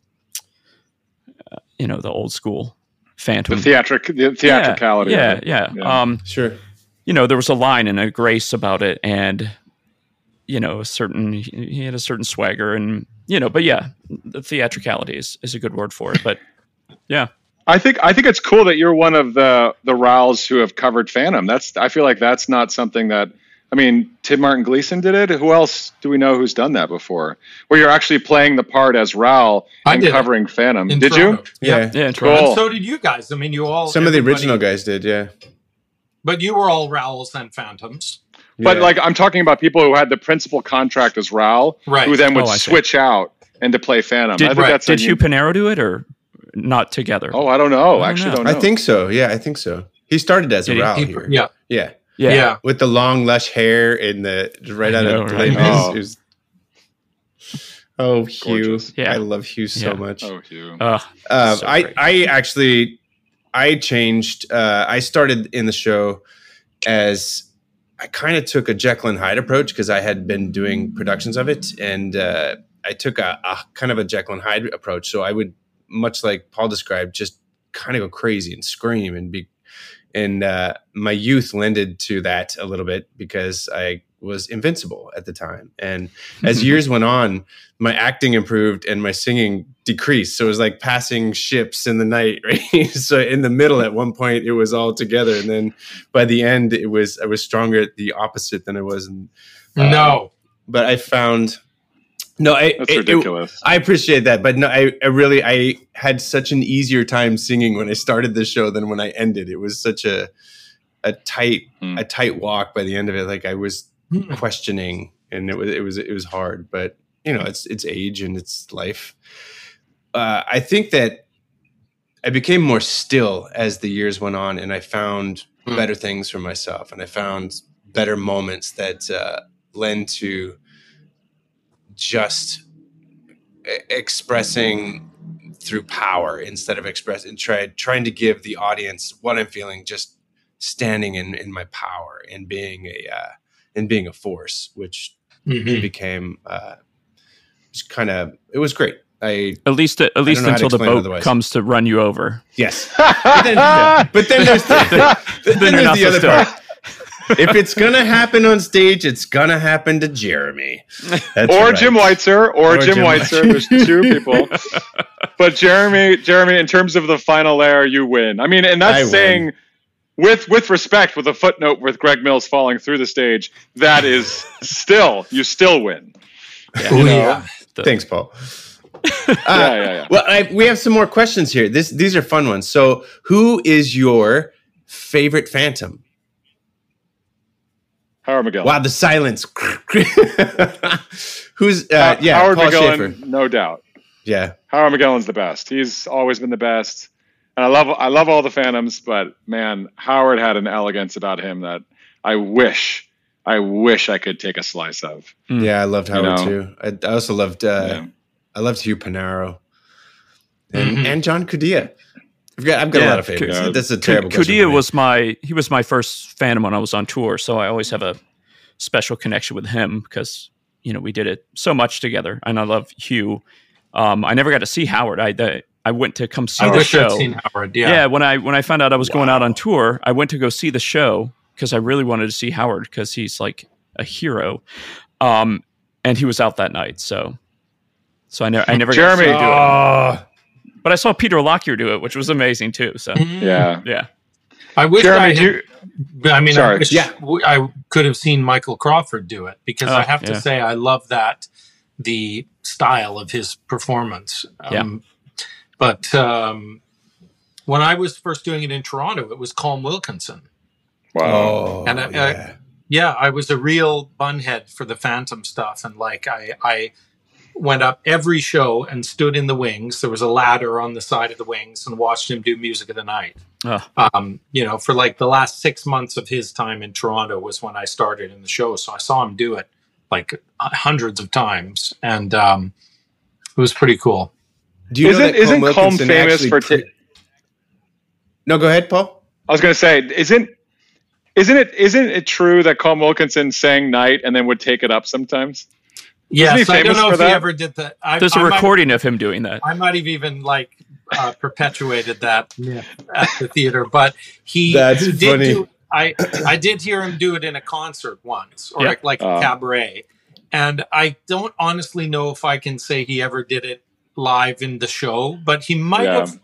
B: the old school Phantom.
D: The theatricality.
B: Yeah.
A: Sure.
B: There was a line and a grace about it, and, he had a certain swagger, and, but yeah, the theatricality is a good word for it. But yeah.
D: I think it's cool that you're one of the Rals who have covered Phantom. I feel like that's not something that, Tim Martin Gleason did it. Who else do we know who's done that before? Where you're actually playing the part as Ral and covering Phantom. Did
C: Toronto.
D: You?
C: Yeah.
B: Cool.
C: And so did you guys. You all.
A: Some of the original guys did, yeah.
C: But you were all Rals and Phantoms.
D: But I'm talking about people who had the principal contract as Ral, who then would switch out and to play Phantom.
B: Did Hugh Pinero do it or not together?
D: Oh, I don't know. I don't know.
A: I think so. Yeah, I think so. He started as a Ral here.
C: Yeah.
A: With the long, lush hair and right out of the Oh, Hugh. Yeah. I love Hugh so much.
D: Oh, Hugh.
A: I changed. I started in the show as I kind of took a Jekyll and Hyde approach because I had been doing productions of it. And I took a kind of a Jekyll and Hyde approach. So I would, much like Paul described, just kind of go crazy and scream and be. And my youth lended to that a little bit because I was invincible at the time. And as years went on, my acting improved and my singing decreased. So it was like passing ships in the night, right? So in the middle, at one point, it was all together. And then by the end, I was stronger at the opposite than I was.
C: No.
A: But I found No,
D: that's ridiculous.
A: I appreciate that, but no, I had such an easier time singing when I started the show than when I ended. It was such a tight walk by the end of it. Like I was questioning, and it was hard. But it's age and it's life. I think that I became more still as the years went on, and I found better things for myself, and I found better moments that lend to just expressing through power instead of trying to give the audience what I'm feeling, just standing in my power and being a force, which became it was great.
B: At least until the boat comes to run you over.
A: Yes, but then there's the other part. If it's gonna happen on stage, it's gonna happen to Jeremy,
D: Jim Weitzer, Jim Weitzer. There's two people, but Jeremy, in terms of the final layer, you win. I mean, and that's saying with respect, with a footnote with Greg Mills falling through the stage. That is you still win.
A: Yeah. Thanks, Paul.
D: Yeah.
A: Well, we have some more questions here. These are fun ones. So, who is your favorite Phantom?
D: Howard McGillin.
A: Wow, the silence. Who's
D: Howard
A: Paul
D: McGillin,
A: Schaefer.
D: No doubt.
A: Yeah,
D: Howard McGillin's the best. He's always been the best, and I love all the Phantoms. But man, Howard had an elegance about him that I wish I could take a slice of.
A: Yeah, I loved Howard too. I also loved I loved Hugh Panaro and John Cudilla. I've got a lot of favorites. That's a terrible question.
B: Cudilla was my first Phantom when I was on tour, so I always have a special connection with him because we did it so much together, and I love Hugh. I never got to see Howard. I went to come see the show.
C: I'd seen Howard.
B: Yeah. When I found out I was going out on tour, I went to go see the show because I really wanted to see Howard because he's like a hero, and he was out that night. So I never got to see him do it. But I saw Peter Lockyer do it, which was amazing too. So yeah.
C: I wish
D: Jeremy,
C: I could have seen Michael Crawford do it because I have to say I love the style of his performance. But when I was first doing it in Toronto, it was Colm Wilkinson.
D: Wow.
C: And I was a real bunhead for the Phantom stuff, and like I went up every show and stood in the wings. There was a ladder on the side of the wings and watched him do Music of the Night. For like the last 6 months of his time in Toronto was when I started in the show. So I saw him do it like hundreds of times, and it was pretty cool.
D: Isn't Colm famous for?
A: No, go ahead, Paul.
D: I was going to say, isn't it true that Colm Wilkinson sang Night and then would take it up sometimes?
C: Yes, I don't know if he ever did that.
B: There's a recording of him doing that.
C: I might have even perpetuated that at the theater, but he
A: did funny.
C: I did hear him do it in a concert once, or like a cabaret, and I don't honestly know if I can say he ever did it live in the show, but he might have.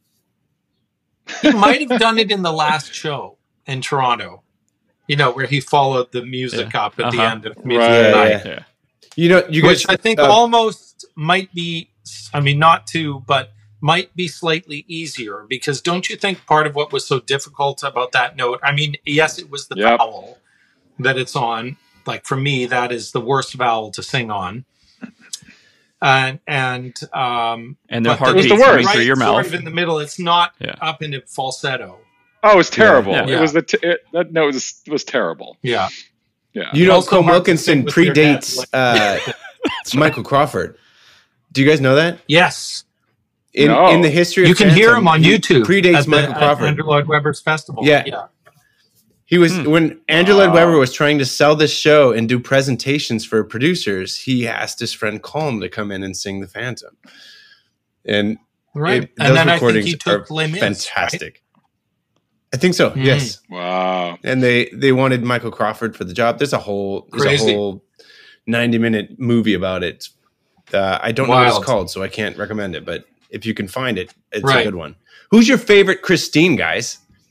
C: He might have done it in the last show in Toronto, where he followed the music up at the end of Music of the Night.
A: Yeah. You guys,
C: which I think almost might be, but might be slightly easier, because don't you think part of what was so difficult about that note? I mean, yes, it was the vowel that it's on. Like for me, that is the worst vowel to sing on. And the
B: heartbeat coming through your mouth.
C: Sort of in the middle, it's not up in a falsetto.
D: Oh, it was terrible. Yeah. It was that note was terrible.
C: Yeah.
D: Yeah.
A: Colm Wilkinson predates Michael Crawford. Do you guys know that?
C: Yes.
A: In the history of
C: you can hear him on YouTube.
A: Predates Michael Crawford.
C: Andrew Lloyd Webber's festival.
A: Yeah. He was when Andrew Lloyd Webber was trying to sell this show and do presentations for producers. He asked his friend Colm to come in and sing the Phantom, and
C: those
A: recordings
C: I think he took
A: are fantastic. Right? I think so. Mm-hmm. Yes.
D: Wow.
A: And they wanted Michael Crawford for the job. There's a whole 90-minute movie about it. I don't know what it's called, so I can't recommend it. But if you can find it, it's a good one. Who's your favorite Christine, guys?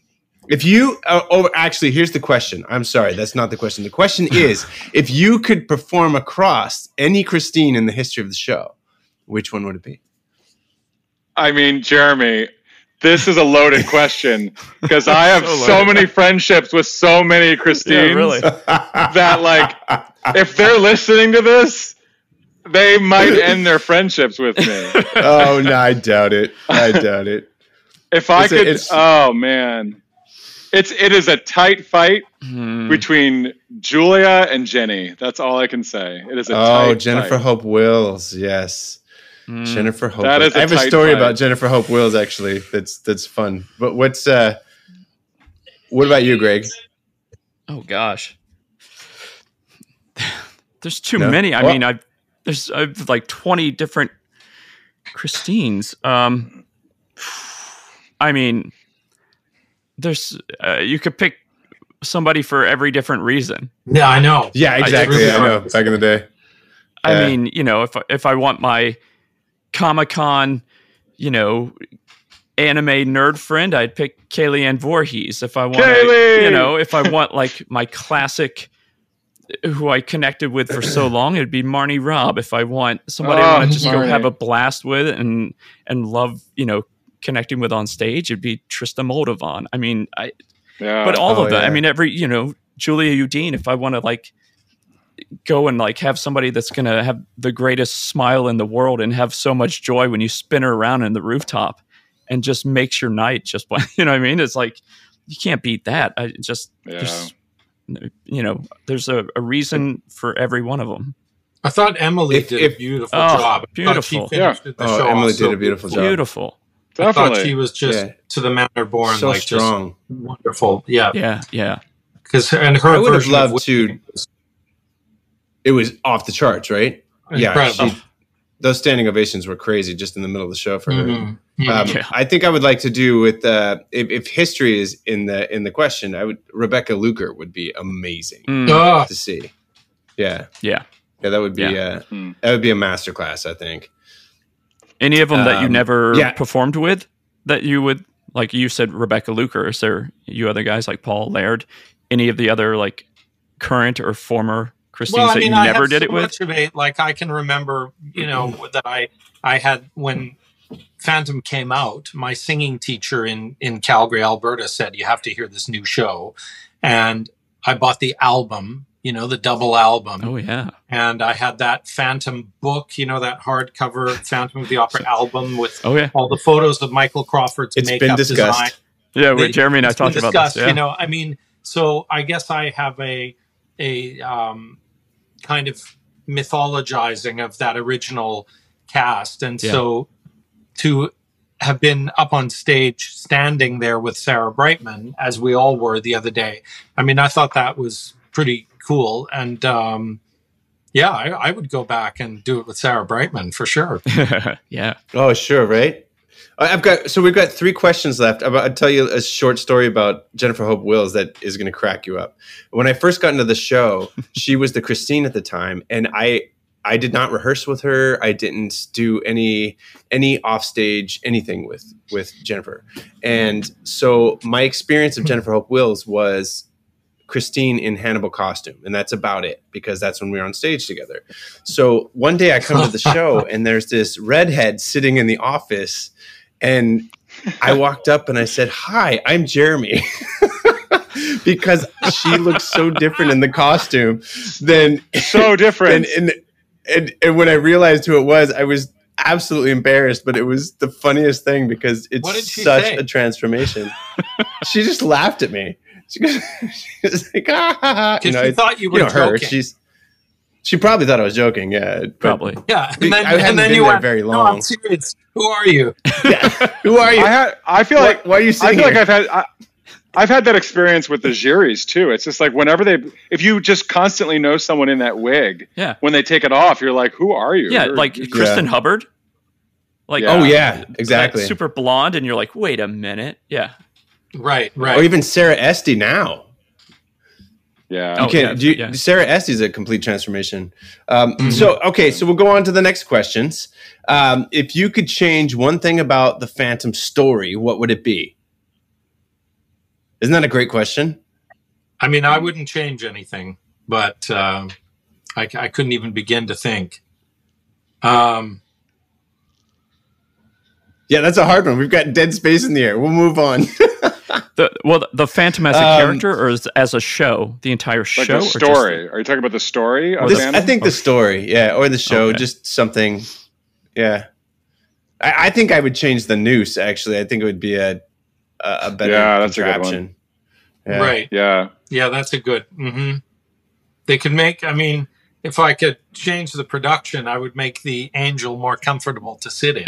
A: If you, actually, here's the question. I'm sorry, that's not the question. The question is, if you could perform across any Christine in the history of the show, which one would it be?
D: I mean, Jeremy, this is a loaded question because I have so many friendships with so many Christines
B: really.
D: that, like, if they're listening to this, they might end their friendships with me.
A: Oh, no, I doubt it.
D: If I could, oh man. It is a tight fight between Julia and Jenny. That's all I can say. It is a tight
A: Jennifer
D: fight.
A: Hope Wills, yes. Jennifer Hope.
D: That is
A: I have a story
D: fight.
A: about Jennifer Hope Wills actually. That's fun. But what about you, Greg?
B: Oh gosh. There's too many. I mean, I've like 20 different Christines. I mean, there's you could pick somebody for every different reason.
C: Yeah, I know.
A: Yeah, exactly. I know. Back in the day.
B: I mean, if I want my Comic-Con, anime nerd friend, I'd pick Kaylee Ann Voorhees. If I want, if I want like my classic, who I connected with for so long, it'd be Marnie Robb. If I want somebody I want to just go have a blast with and love, connecting with on stage, it'd be Trista Moldavon. I mean, but all of them. I mean, every, Julia Udine, if I want to like go and like have somebody that's going to have the greatest smile in the world and have so much joy when you spin her around in the rooftop and just makes your night just, it's like, you can't beat that. There's a reason for every one of them.
C: I thought Emily did a beautiful job.
B: Beautiful.
A: Emily did a beautiful job.
B: Beautiful.
C: Definitely. I thought she was just to the manner born,
A: so
C: like
A: strong,
C: just wonderful. Yeah.
A: Because her I would have loved to. It was off the charts, right?
C: Incredible.
A: Yeah, those standing ovations were crazy, just in the middle of the show for her. I think I would like to do with if history is in the question. Rebecca Luker would be amazing to see. Yeah. That would be that would be a masterclass, I think.
B: Any of them that you never performed with that you would, like you said, Rebecca Luker? Is there you other guys like Paul Laird? Any of the other like current or former Christines that you never did it with?
C: Like I can remember, that I had when Phantom came out. My singing teacher in Calgary, Alberta, said you have to hear this new show, and I bought the album. The double album.
B: Oh, yeah.
C: And I had that Phantom book, that hardcover Phantom of the Opera album with all the photos of Michael Crawford's makeup design.
B: Yeah, Jeremy and I talked about this. Yeah.
C: So I guess I have a kind of mythologizing of that original cast. And so to have been up on stage standing there with Sarah Brightman, as we all were the other day, I thought that was pretty cool. And I would go back and do it with Sarah Brightman for sure.
B: Yeah.
A: Oh, sure. Right. We've got 3 questions left. I'll tell you a short story about Jennifer Hope Wills that is going to crack you up. When I first got into the show, she was the Christine at the time, and I did not rehearse with her. I didn't do any offstage anything with Jennifer. And so my experience of Jennifer Hope Wills was Christine in Hannibal costume, and that's about it, because that's when we were on stage together. So one day I come to the show and there's this redhead sitting in the office, and I walked up and I said, "Hi, I'm Jeremy." Because she looked so different in the costume than and when I realized who it was, I was absolutely embarrassed, but it was the funniest thing because it's such a transformation. She just laughed at me. She was like, ah.
C: She thought you were joking.
A: Her. She probably thought I was joking. Yeah,
B: probably.
C: Yeah,
A: I hadn't been there very long.
C: No, I'm serious. Who are you?
A: Who are you?
D: I feel like
A: why are you saying?
D: I feel like I've had that experience with the juries too. It's just like whenever if you just constantly know someone in that wig, when they take it off, you're like, who are you?
B: Yeah, like Kristen Hubbard. Like,
A: oh yeah, exactly.
B: Super blonde, and you're like, wait a minute, yeah.
C: Right.
A: Or even Sarah Esty now.
D: Yeah.
A: Sarah Esty is a complete transformation. So we'll go on to the next questions. If you could change one thing about the Phantom story, what would it be? Isn't that a great question?
C: I mean, I wouldn't change anything, but I couldn't even begin to think.
A: Yeah, that's a hard one. We've got dead space in the air. We'll move on.
B: The Phantom as a character or as a show? The entire show?
D: Like the story. Are you talking about the story of Phantom?
A: I think the story, yeah, or the show, just something. Yeah. I think I would change the noose, actually. I think it would be a better contraption.
C: Yeah. Right.
D: Yeah.
C: Yeah, that's a good. Mm-hmm. They could make, I mean, if I could change the production, I would make the angel more comfortable to sit in.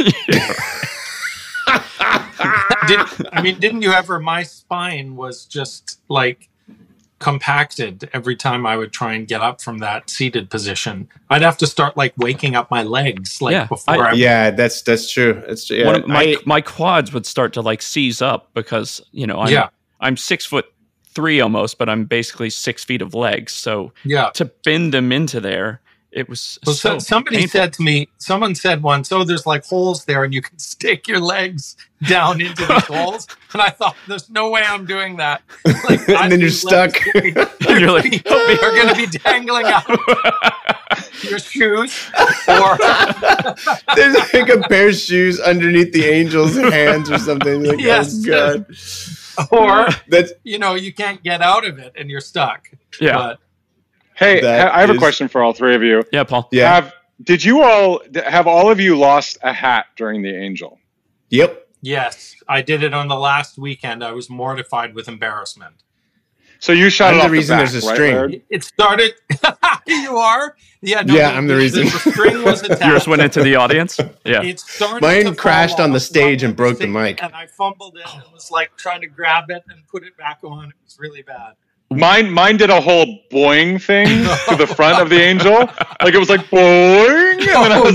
C: Didn't you ever? My spine was just like compacted every time I would try and get up from that seated position. I'd have to start like waking up my legs before.
A: That's true. It's
B: my quads would start to like seize up because I'm 6'3" almost, but I'm basically 6 feet of legs. So to bend them into there, it was
C: somebody
B: painful.
C: said to me, someone said once, there's like holes there and you can stick your legs down into these holes. And I thought, there's no way I'm doing that. Like,
A: and then you're stuck.
B: And you're like,
C: you're going to be dangling out your shoes. Or
A: there's like a pair of shoes underneath the angel's hands or something. Like,
C: yes.
A: Oh, God.
C: Or, you can't get out of it and you're stuck.
B: Yeah.
C: But,
D: hey, I have a question for all three of you.
B: Yeah, Paul.
A: Yeah.
D: Have all of you lost a hat during the Angel?
A: Yep.
C: Yes, I did it on the last weekend. I was mortified with embarrassment.
D: So you shot it off
A: the reason
D: back,
A: there's a
D: right,
A: string.
D: Laird?
C: It started. You are? Yeah. No,
A: I'm the reason.
C: The string was attached.
B: Yours went into the audience? Yeah.
C: It started
A: Mine
C: to
A: crashed
C: fall
A: on the
C: off
A: stage and broke the
C: stage,
A: mic.
C: And I fumbled it and was like trying to grab it and put it back on. It was really bad.
D: Mine did a whole boing thing to the front of the Angel. Like it was like boing. And then I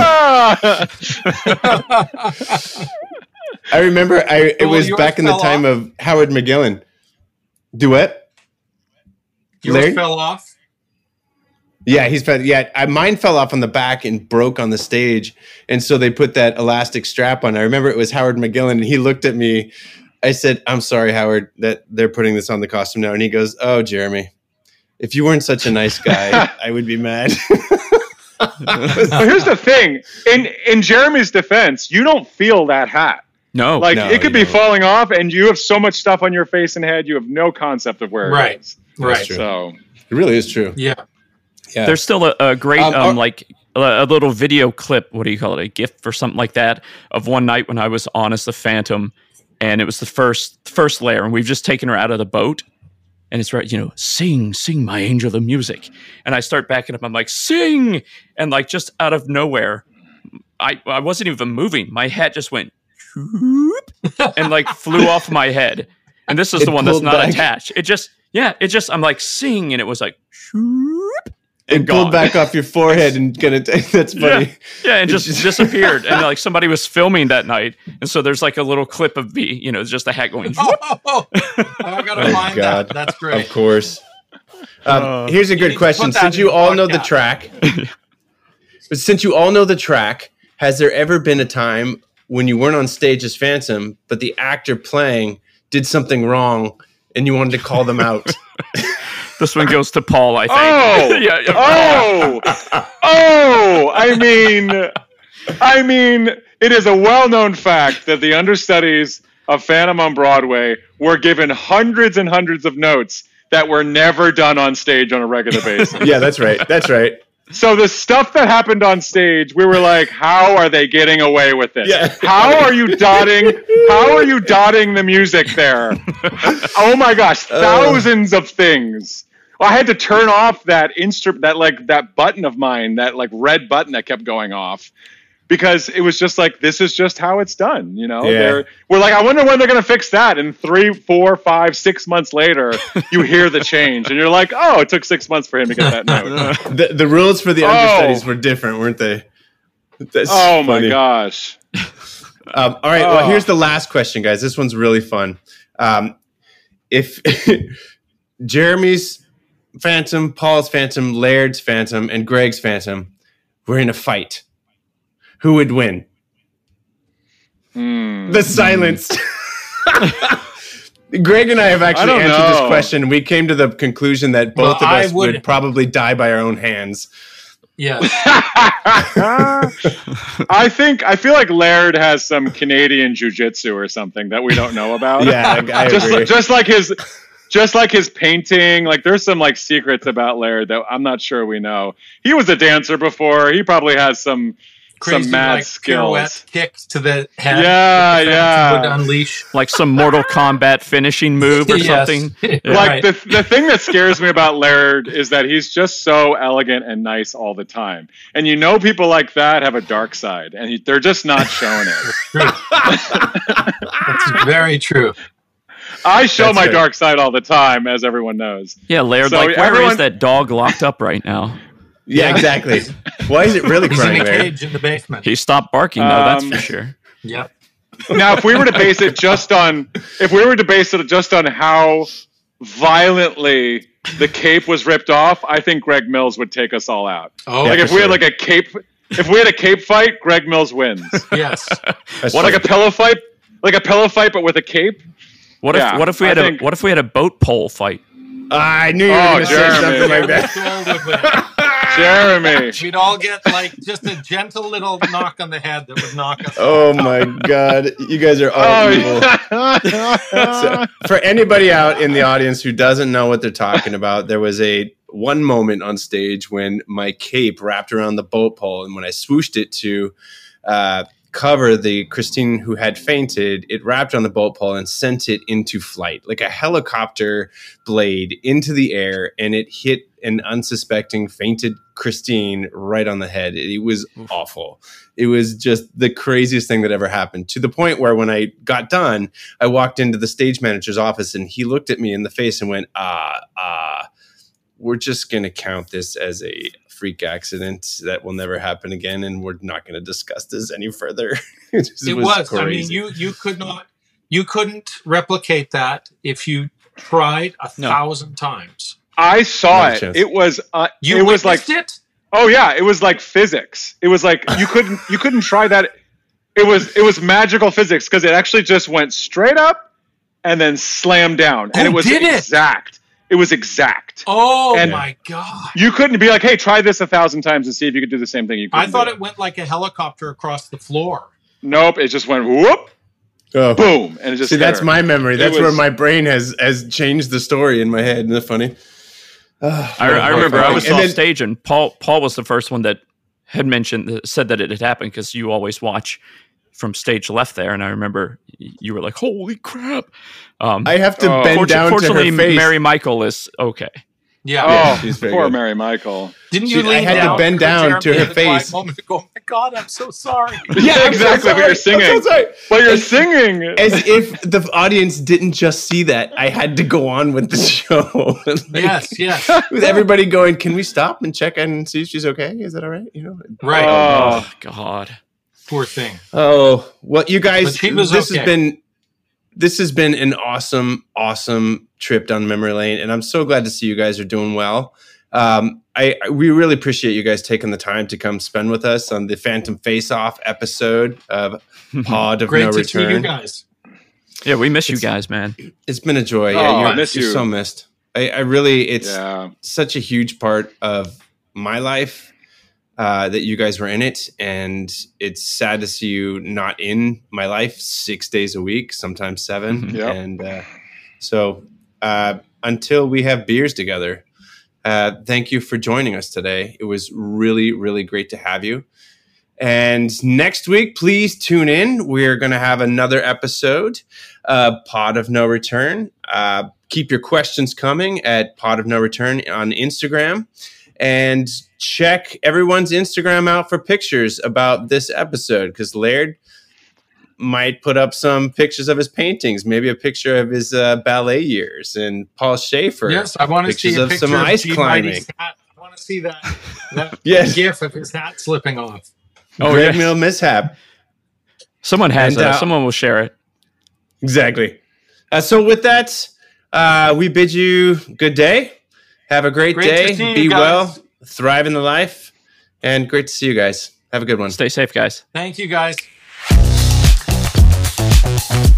D: was like,
A: I remember it was back in the time of Howard McGillen. Duet?
C: Yours fell off?
A: Yeah, mine fell off on the back and broke on the stage. And so they put that elastic strap on. I remember it was Howard McGillen and he looked at me. I said, I'm sorry, Howard, that they're putting this on the costume now. And he goes, oh, Jeremy, if you weren't such a nice guy, I would be mad.
D: But here's the thing. In Jeremy's defense, you don't feel that hat.
B: No.
D: It could be falling off and you have so much stuff on your face and head, you have no concept of where it is.
C: Right.
D: So
A: it really is true.
C: Yeah.
B: There's still a great, a little video clip. What do you call it? A GIF or something like that of one night when I was on as the Phantom. And it was the first layer, and we've just taken her out of the boat, and it's right, sing, my angel, the music. And I start backing up, I'm like, sing! And like just out of nowhere, I wasn't even moving. My hat just went, and like flew off my head. And this is the one that's not attached. I'm like, sing, and it was like,
A: and pulled back off your forehead and that's funny.
B: Yeah, and just disappeared. And like somebody was filming that night. And so there's like a little clip of me, just the hat going.
C: I gotta find that. That's great.
A: Of course. Here's a good question. Since you all know the track, has there ever been a time when you weren't on stage as Phantom, but the actor playing did something wrong and you wanted to call them out?
B: This one goes to Paul, I think.
D: I mean, it is a well-known fact that the understudies of Phantom on Broadway were given hundreds and hundreds of notes that were never done on stage on a regular basis.
A: Yeah, that's right.
D: So the stuff that happened on stage, we were like, how are they getting away with it?
A: Yeah.
D: How are you dotting the music there? Oh my gosh, thousands of things. Well, I had to turn off that that button of mine, that like red button that kept going off, because it was just like, this is just how it's done.
A: Yeah.
D: We're like, I wonder when they're going to fix that. And 3, 4, 5, 6 months later, you hear the change and you're like, oh, it took 6 months for him to get that note.
A: The rules for the understudies were different, weren't they? That's funny.
D: My gosh.
A: All right. Well, here's the last question, guys. This one's really fun. If Jeremy's Phantom, Paul's Phantom, Laird's Phantom, and Greg's Phantom were in a fight, who would win? The silence. Greg and I have actually answered this question. We came to the conclusion that both of us would probably die by our own hands.
C: Yeah.
D: I feel like Laird has some Canadian jiu-jitsu or something that we don't know about.
A: Yeah, I agree.
D: Just like his painting, like there's some like secrets about Laird that I'm not sure we know. He was a dancer before. He probably has some mad like skills.
C: Kicks to the head.
D: Yeah.
C: Would unleash
B: like some Mortal Kombat finishing move or something.
D: Yeah. Like the thing that scares me about Laird is that he's just so elegant and nice all the time. And people like that have a dark side, and they're just not showing it.
C: That's very true.
D: I show my dark side all the time, as everyone knows.
B: Yeah, Laird, so where is that dog locked up right now?
A: Yeah, exactly. Why is it really crying?
C: He's in a cage in the basement.
B: He stopped barking, though. That's for sure.
C: Yep.
D: Now, if we were to base it just on how violently the cape was ripped off, I think Greg Mills would take us all out.
C: Oh,
D: like if we had a cape fight, Greg Mills wins.
C: Yes.
D: Like a pillow fight, but with a cape.
B: What if we had a boat pole fight?
A: I knew you were going to say something like that.
D: Jeremy.
C: We'd all get like just a gentle little knock on the head that would knock us
A: Oh my God. You guys are all evil. So, for anybody out in the audience who doesn't know what they're talking about, there was one moment on stage when my cape wrapped around the boat pole, and when I swooshed it to cover the Christine who had fainted, it wrapped on the boat pole and sent it into flight like a helicopter blade into the air, and it hit an unsuspecting fainted Christine right on the head. It was awful. It was just the craziest thing that ever happened, to the point where when I got done, I walked into the stage manager's office and he looked at me in the face and went, we're just going to count this as a freak accident that will never happen again, and we're not going to discuss this any further. it was crazy.
C: I mean, you couldn't replicate that if you tried 1,000 times.
D: I saw it. It was
C: it was like it?
D: Oh yeah, it was like physics. It was like you couldn't try that. It was magical physics, because it actually just went straight up and then slammed down, and it was exact. It was exact.
C: Oh, and my God.
D: You couldn't be like, hey, try this 1,000 times and see if you could do the same thing.
C: I thought it went like a helicopter across the floor.
D: Nope. It just went whoop, boom. And it just
A: that's my memory. That's where my brain has changed the story in my head. Isn't that funny?
B: I remember I was off stage, and Paul was the first one that had said that it had happened, because you always watch from stage left there, and I remember you were like, "Holy crap!"
A: I have to bend down to her face.
B: Mary Michael is okay.
C: Yeah.
D: She's poor Mary Michael.
C: Didn't you?
A: I had to bend down to her face.
C: Moment to go, oh my God, I'm so sorry.
D: Yeah, exactly. But you're singing. But you're singing
A: as if the audience didn't just see that. I had to go on with the show.
C: Yes.
A: With everybody going, can we stop and check and see if she's okay? Is that all right?
C: Right.
B: Oh God.
C: Poor thing.
A: Oh, well, you guys, this has been an awesome trip down memory lane, and I'm so glad to see you guys are doing well. We really appreciate you guys taking the time to come spend with us on the Phantom Face-Off episode of Pod of No Return.
C: Great to see you guys.
B: Yeah, we miss you guys, man.
A: It's been a joy. You're so missed. It's such a huge part of my life. That you guys were in it, and it's sad to see you not in my life 6 days a week, sometimes 7.
D: Yep.
A: And so until we have beers together, thank you for joining us today. It was really, really great to have you. And next week, please tune in. We're going to have another episode of Pod of No Return. Keep your questions coming at Pod of No Return on Instagram. And check everyone's Instagram out for pictures about this episode, because Laird might put up some pictures of his paintings, maybe a picture of his ballet years, and Paul Schaefer.
C: Yes, I want to see a picture
A: some ice climbing.
C: I want to see that gif of his hat slipping off.
A: Oh, Greg Mill mishap.
B: Someone has that. Someone will share it.
A: Exactly. So with that, we bid you good day. Have a great day. Be well. Thrive in the life. And great to see you guys. Have a good one.
B: Stay safe, guys.
C: Thank you, guys.